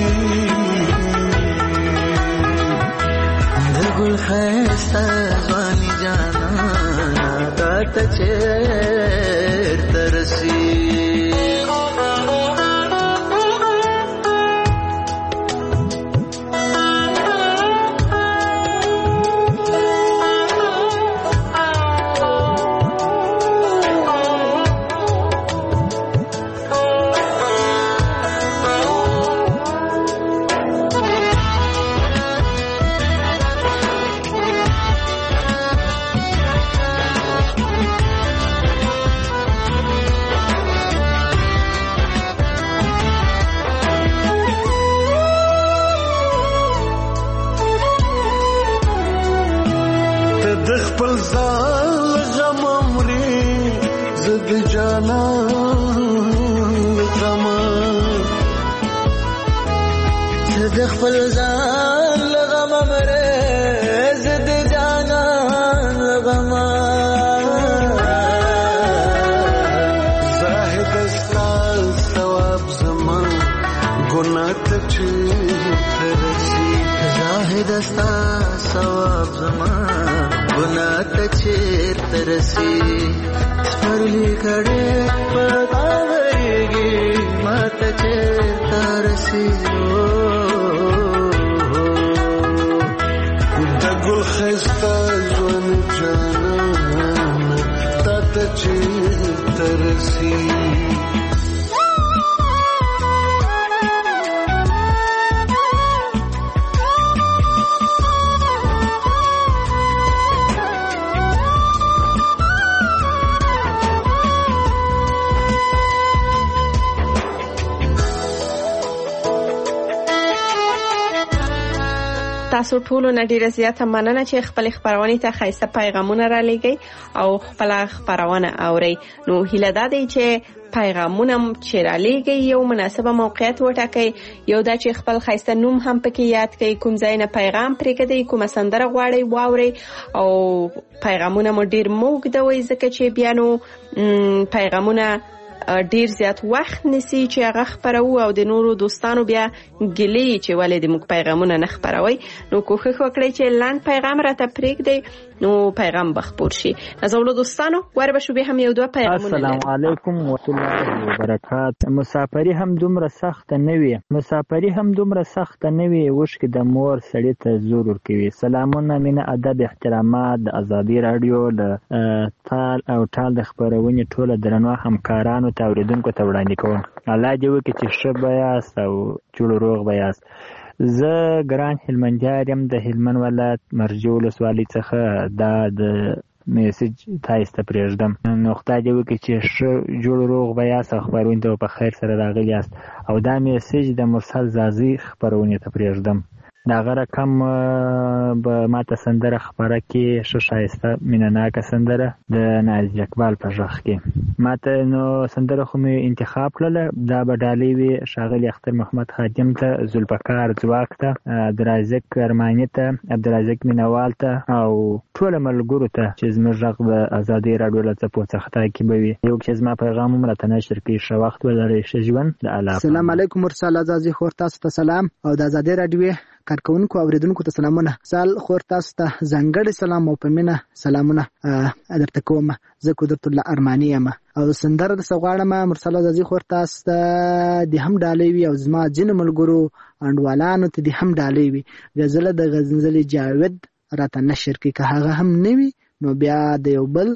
دګل خستا ځواني جانا تا ته چیرته رسي خپل ځان غم مري زد جانان غم زد خپل ځان غم مري زد جانان غم زاهد استال ثواب زمان ګناه ته ترسي زاهد استا ثواب زمان ګناه ته ترسي پرلی کړه پتا ورګي ماته ترسي د ګل خستا ژوند جانان ته ترسي تاسو ټول نه ډیره زیاته مننه چې خپل خبرونه ته خاصه پیغامونه را لګي او خپل خبرونه اوري. نو هیله ده چې پیغامونه چې را لګي یو مناسبه موقعیت وټاکي، یو دا چې خپل خاصه نوم هم پکې یاد کړئ، کوم ځای نه پیغام پرې کړئ، کوم سندره غواړئ واوري او پیغامونه مو ډیر موږدوي ځکه چې بیا نو پیغامونه ډیر زیات وخت نسی چې هغه خبرو او د نورو دوستانو بیا ګلې چې ولې د موږ پیغامونه نه خبروي. نو کوښښ وکړئ چې لاند پیغام راته پرېږدئ نو پیغام بخپور شي. نازولو دوستانو ور به شو به هم یو دوه پیغامونه. السلام علیکم ورحمت الله وبرکاته. مسافری هم دومره سخت نه وي مسافری هم دومره سخت نه وي وشکې د مور سړی ته زور ورکوي. سلامونه مینه ادب احترامات د ازادي رادیو د تال او ټال د خبرونې ټوله درنو همکارانو ته اوریدونکو ته وړاندې کوم. الله دې وکړي چې ښه به یاست او جوړ روغ به یاست. زه ګران هلمندیار یم د هلمند ولایت مرجو ولسوالۍ څخه دا د میسج تاسو ته پرېږدم. نو خدای دې وکړي چې ښه جوړ روغ به یاست او خبرونه ته په خیر سره راغلي یاست. او دا میسج د مرسل زازي خبرونه ته پرېږدم. دا غره کم به ماته سندره خبره کې ښه ښایسته مینهناکه سندره د نازي اقبال په غږ کې ماته نو سندره خو مې انتخاب کړله. دا به ډالۍ وي ښاغلي اختر محمد خادم ته، ذوالفقار ځواک ته، عبدالرازق ارماني ته، عبدالرازق مینوال ته او ټولو ملګرو ته چې زموږ غږ د ازادۍ راډیو له څپو څخه تاکي به وي. یو چې زما پیغام هم راته نشر کړي. ښه وخت ولرئ، ښه ژوند. د الله السلام علیکم مرسل ازازي خور تاسو ته سلام او د ازادۍ راډیو کارکونکو اوریدونکو ته سلامونه. سال خور تاسو ته ځانګړی سلام او پمنه سلامونه درته کوم. زه قدرت الله ارماني یم او سندره د سغواړم مرسل ازازي خور تاسو ته د هم ډالۍ وي او زما جن ملګرو انډوالانو ته د هم ډالۍ وي. غزل د غزنزلي جاوید راته نشر کې که هغه هم نوي نو بیا د یو بل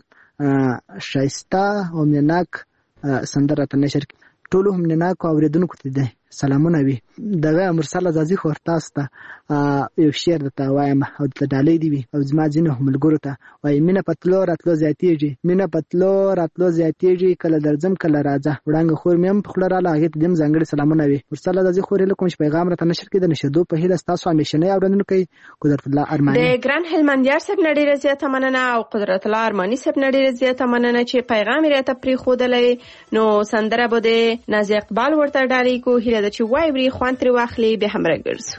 شایسته او مناک سندره راته نشر کې ټول هم مناک اوریدونکو ته ده سلامونه وي. دغه مرسل ازازي خور تاسو ته یو شعر درته وایم او د ډالۍ دی وي او زما ځینو ملګرو ته وایي مینه پتلو راتلو زیاتېږي مینه پتلو راتلو زیاتېږي کله درځم کله راځه وړانګه خور مې هم په خوله راله هغې ته دې هم ځانګړي سلامونه وي. مرسل ازازي خور هیله کوم چې پیغام راته نشر کړي د نشریدو په هیله ستاسو همیشنی اورېدونکی قدرت الله ارماني. د ګران هلمندیار صاحب نه ډېره زیاته مننه او قدرت الله ارماني صاحب نه ډېره زیاته مننه چې پیغام یې راته پرېښودلی. نو سندره به د نازي اقبال ورته ډالۍ کو. هیله ده چې واوري خوند ترې واخلي بیا هم راګرځو.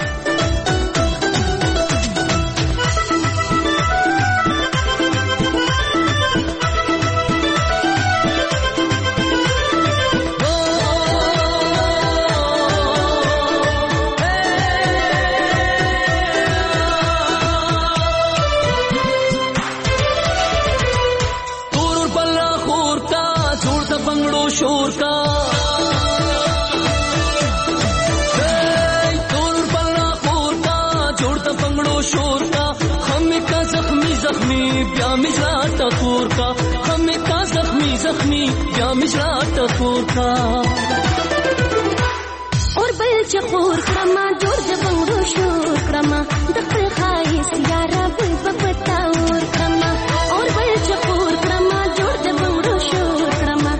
शोर का तोर पल्ला खोर का जोड़ता पंगड़ो शोर का हमें का जख्मी जख्मी प्या मिजरा टकोर का हमें का जख्मी जख्मी प्या मिजरा टकोर का और बल चकोर क्रमा जोड़ द पंगड़ो शोर क्रमा दखल खाइस यारा बुल बपता और क्रमा और बल चकोर क्रमा जोड़ द पंगड़ो शोर क्रमा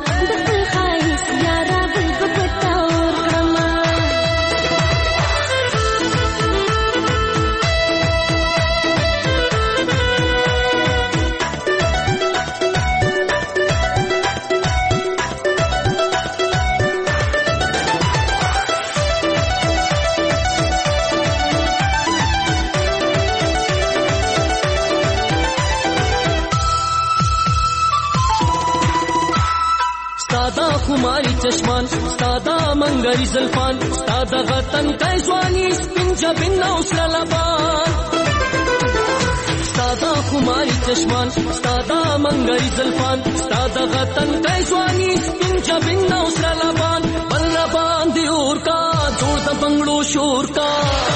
چشمان ستادا منګری زلفان ستادا غتن کای ځواني سپین جبین او سره لبان ستادا خماري چشمان ستادا منګری زلفان ستادا غتن کای ځواني سپین جبین او سره لبان بل لبان دی اور کا جوړ د بنگلو شور کا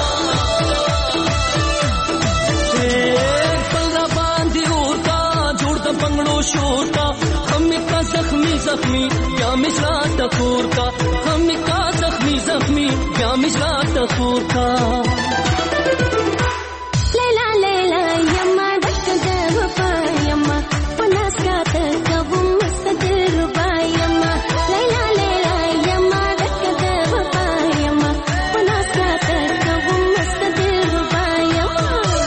بنگلو شور کا ہم کا زخمی زخمی کیا مزرا ٹکور کا ہم کا زخمی زخمی کیا مزرا ٹکور کا لیلا لیلا یما دک دو پا یما پناس کا تکب مستدل ربا یما لیلا لیلا یما دک دو پا یما پناس کا تکب مستدل ربا یما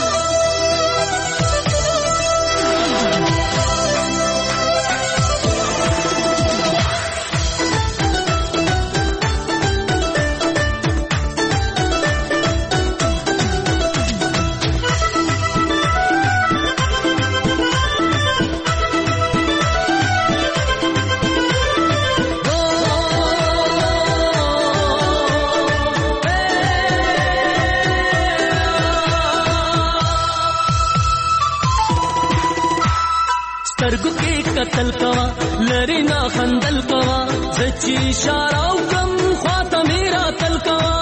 سترګو کې قتل کوا لری نا خندل کوا زچی اشاره وکم خواته میرا تل کوا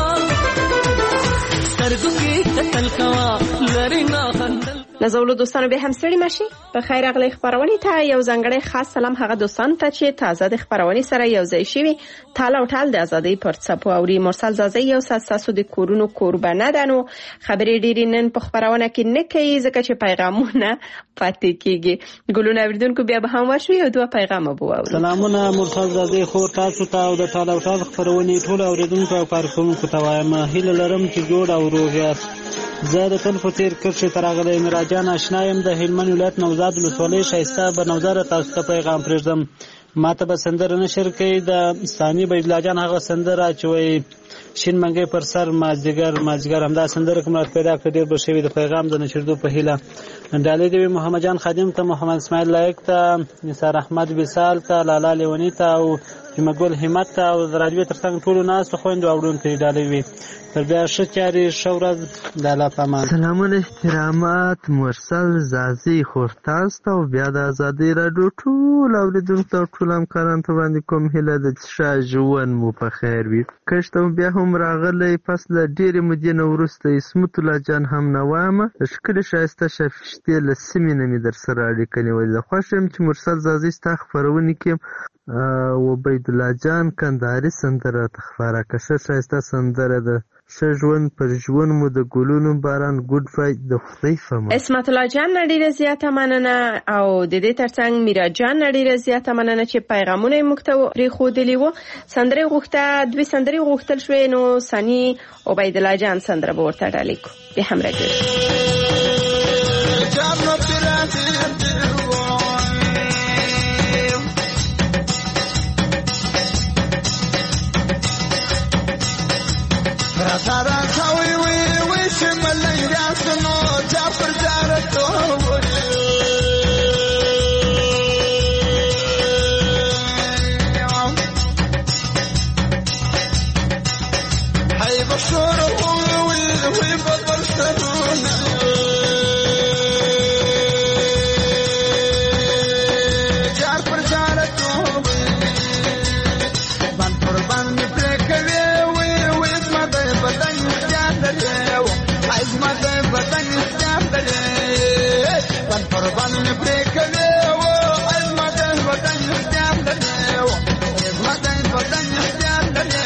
سترګو کې قتل کوا لری نا خندل نازولو دوستانو به هم ستړي ماشي په خیر اغلی خبرونې ته یو ځانګړی خاص سلام هغه دوستان ته چې تازه د خبرونې سره یو ځای شوي تاله او ټال د ازادۍ پر څپو اوري مرسل زازۍ یو ساعت ستاسو د کورونو کوربه نه ده نو خبرې ډېرې نن په خبرونه کې نه کوي ځکه چې پیغامونه پاتې کېږي ګلونه اورېدونکو بیا به هم وشوي او دوه پیغامه به واورو سلامونه مرسل زازۍ خور تاسو ته او د تاله او ټال خبرونې ټولو اورېدونکو او کارکوونکو ته وایم هیله لرم چې جوړ او روغ یاست زه د تل په څېر کرښې ته راغلی مراجان اشنا یم د هلمند ولایت نوزاد ولسوالۍ ښایسته بنوزاره تاسو ته پیغام پرېږدم ما ته به سندره نشر کوي د ثاني بیدلا جان هغه سندره چې وایي شین منګی پر سر مازدیګر مازدیګر همدا سندره کوم راته پیدا کړ ډېر به شوي د پیغام د نشردو په هیله ډالۍ دی محمد جان خادم ته محمد اسماعیل لایق ته نثار احمد وصال ته لالا لیونی ته او جمګل همت ته او د راډیو ترڅنګ ټولو ناستو خویندو اورونکو ډالۍ وي تر بیا ښه چارې ښه ورځ د الله په امان سلامونه احترامات مرسل زازۍ خور تاسو ته او بیا د ازادۍ راډیو ټول اورېدونکو ته ټول همکارانو ته وړاندې کوم هیله ده چې ښه ژوند مو په خیر وي کښته مو بیا هم راغلی پس له ډېرې مودې نه وروسته عصمت الله جان هم نه وامه د ښکلې ښایسته شفشتې له سیمې نه مې در سره اړیکه نیولې ده خوښ یم چې مرسل زازۍ ستا خپرونې کې عبیدالله جان کندهاري سندره راته خپاره کړه ښه ښایسته سندره ده ښه ژوند پر ژوند مو د ګلونو باران ګوډ فای د خدای په امان اسمت الله جان نه ډېره زیاته مننه او د دې ترڅنګ میرا جان نه ډېره زیاته مننه چې پیغامونه یې موږ ته پرېښودلي وو سندرې غوښته دوې سندرې غوښتل شوې نو ثاني عبیدالله جان سندره به ورته ډالۍ کړو بیا هم راګرځو Tara kawi wi wi shimalai rasno jafar jarato hay bashur wi wi badal saruna jafar jarato ban par ban prekave عظمت بدن استعمله بن قربان بريكله عظمت بدن استعمله عظمت بدن استعمله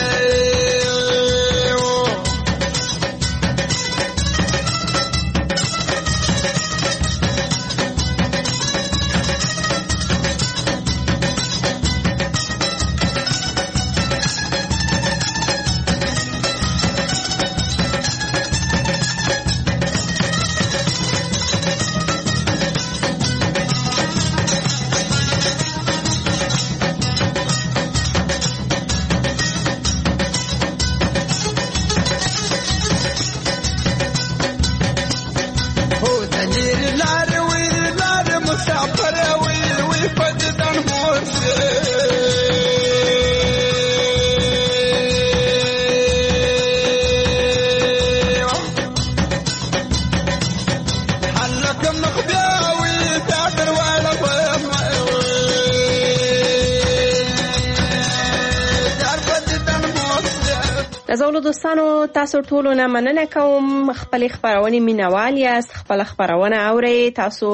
نازولو دوستانو تاسو ټولو نه مننه کوم خپل خبرونه مینوال یاست خپل خبرونه اوري تاسو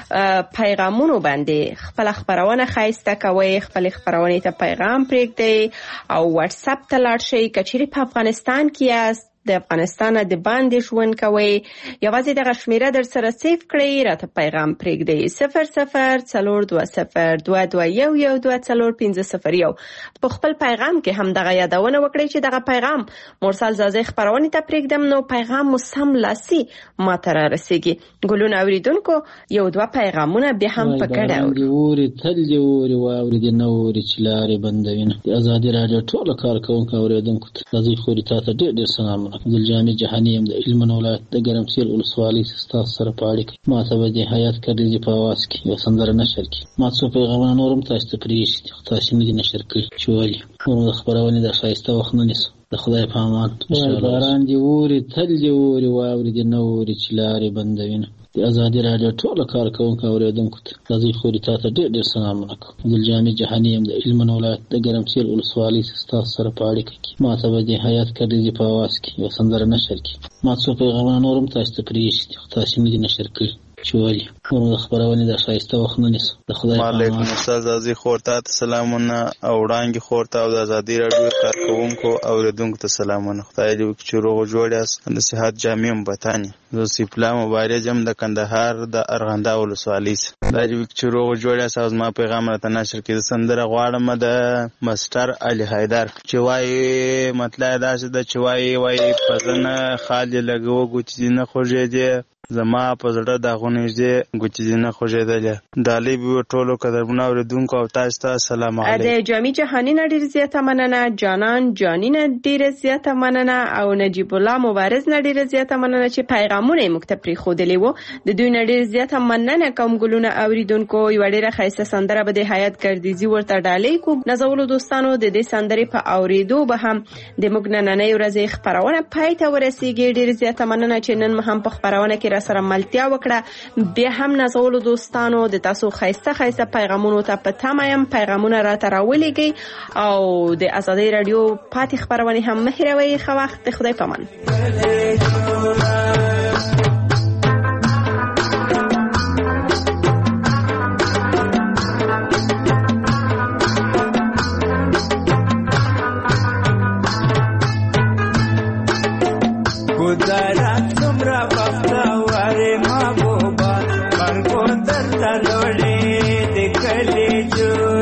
پیغامونو باندې خپل خبرونه خایسته کوي خپل خبرونه ته پیغام پرېږدئ او واتس اپ ته لاړ شئ کچېرې په افغانستان کې یاست د افغانستان د باندې ژوند کوي یوازې دغه شمیره در سره سیف کړئ راته پیغام پرېږدئ صفر صفر څلور دوه صفر دوه دوه یو یو دوه څلور پنځه صفر یو په خپل پیغام کې هم دغه یادونه وکړئ چې دغه پیغام مرسل زازی خبرونې ته پرېږدم نو پیغام مو سملاسي ماته رارسیږي ګلونه اوریدونکو یو دوه پیغامونه بیا هم په ګډه اوري تل دې اوري واوري دې نه اوري چې لارې بندوي د ازادي راډیو ټول کارکونکو اوریدونکو ته زازی خوري تاسو ډېر ډېر سلامونه دلجامي جهاني يم د هلمند ولایت د ګرمسیر ولسوالۍ ستاسو سره په اړیکه کې ما ته به د حیات کډیزي په आवाज کې یو سندره نشر کړي ما څو پیغامونه نورم تاسو ته پرېږدي تاسو نه دي نشر کړي چې ولې نو د خبرونه د شایسته وخت نه نیسو د خدای په امان باران دی اوري تل دی اوري واوري دی نه اوري چې لارې بندوي د ازادي راډیو ټول کارکونکو اوریدونکو ته زازی خوري تاسو ډېر ډېر سلامونه کوم دلجامي جهاني يم د هلمند ولایت د ګرمسیر ولسوالۍ ستاسو سره په اړیکه کې ما ته به د حیات کډیزي په आवाज کې یو سندره نشر کړي ما څو پیغامونه نورم تاسو ته پرېږدي تاسو نه دي نشر کړي چې ولې نو د خبرونه د شایسته وخت نه نیسو د خدای په امان وعلیکم السلام زازی خور ته سلامونه او وړاندې خور ته او د ازادي راډیو کارکونکو اوریدونکو ته سلامونه خدای دې وکړي چې روغ جوړ یاست د صحت جامع مبتانی زه سیپلا مبارز یم د کندهار د ارغنده ولسوالۍ څخه دا دې وکړي چې روغ جوړ یاست او زما پیغام راته نشر کړي سندره غواړم د مستر علي حیدر چې وایي مطلب دا چې د چوي وایي پزنه خالي لګو ګوتې نه خوږې زما په زړه د غونېږي ګوتې نه خوږېدلې ډالۍ به ټولو قدرمنو اوریدونکو او تاسو ته سلام علیکم د جامي جهاني نه ډېر زیاته مننه جانان جانی نه ډېر زیاته مننه او نجیب الله مبارز نه ډېر زیاته مننه چې پیغامونه یې موږ ته پرېښودلي وو د دوی نه ډېر زیاته مننه کوم ګلونه اوریدونکو یوه ډېره ښایسته سندره به د حیات کردیزي ورته ډالۍ کوو نازولو دوستانو د دې سندرې په اورېدو به هم د موږ نننۍ ورځې خپرونه پای ته ورسیږي ډېر زیاته مننه چې نن هم په خپرونه کې سره ملتیا وکړه بیا هم نازولو دوستانو د تاسو خایسته خایسته پیغامونو ته په تمه یم پیغامونه راته راولېږئ او د ازادي راډیو پاتې خبرونه هم مه هېروئ ښه وخت د خدای په امان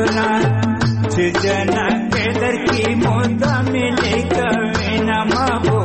जना के दर की मोदा मिले कवे न माबो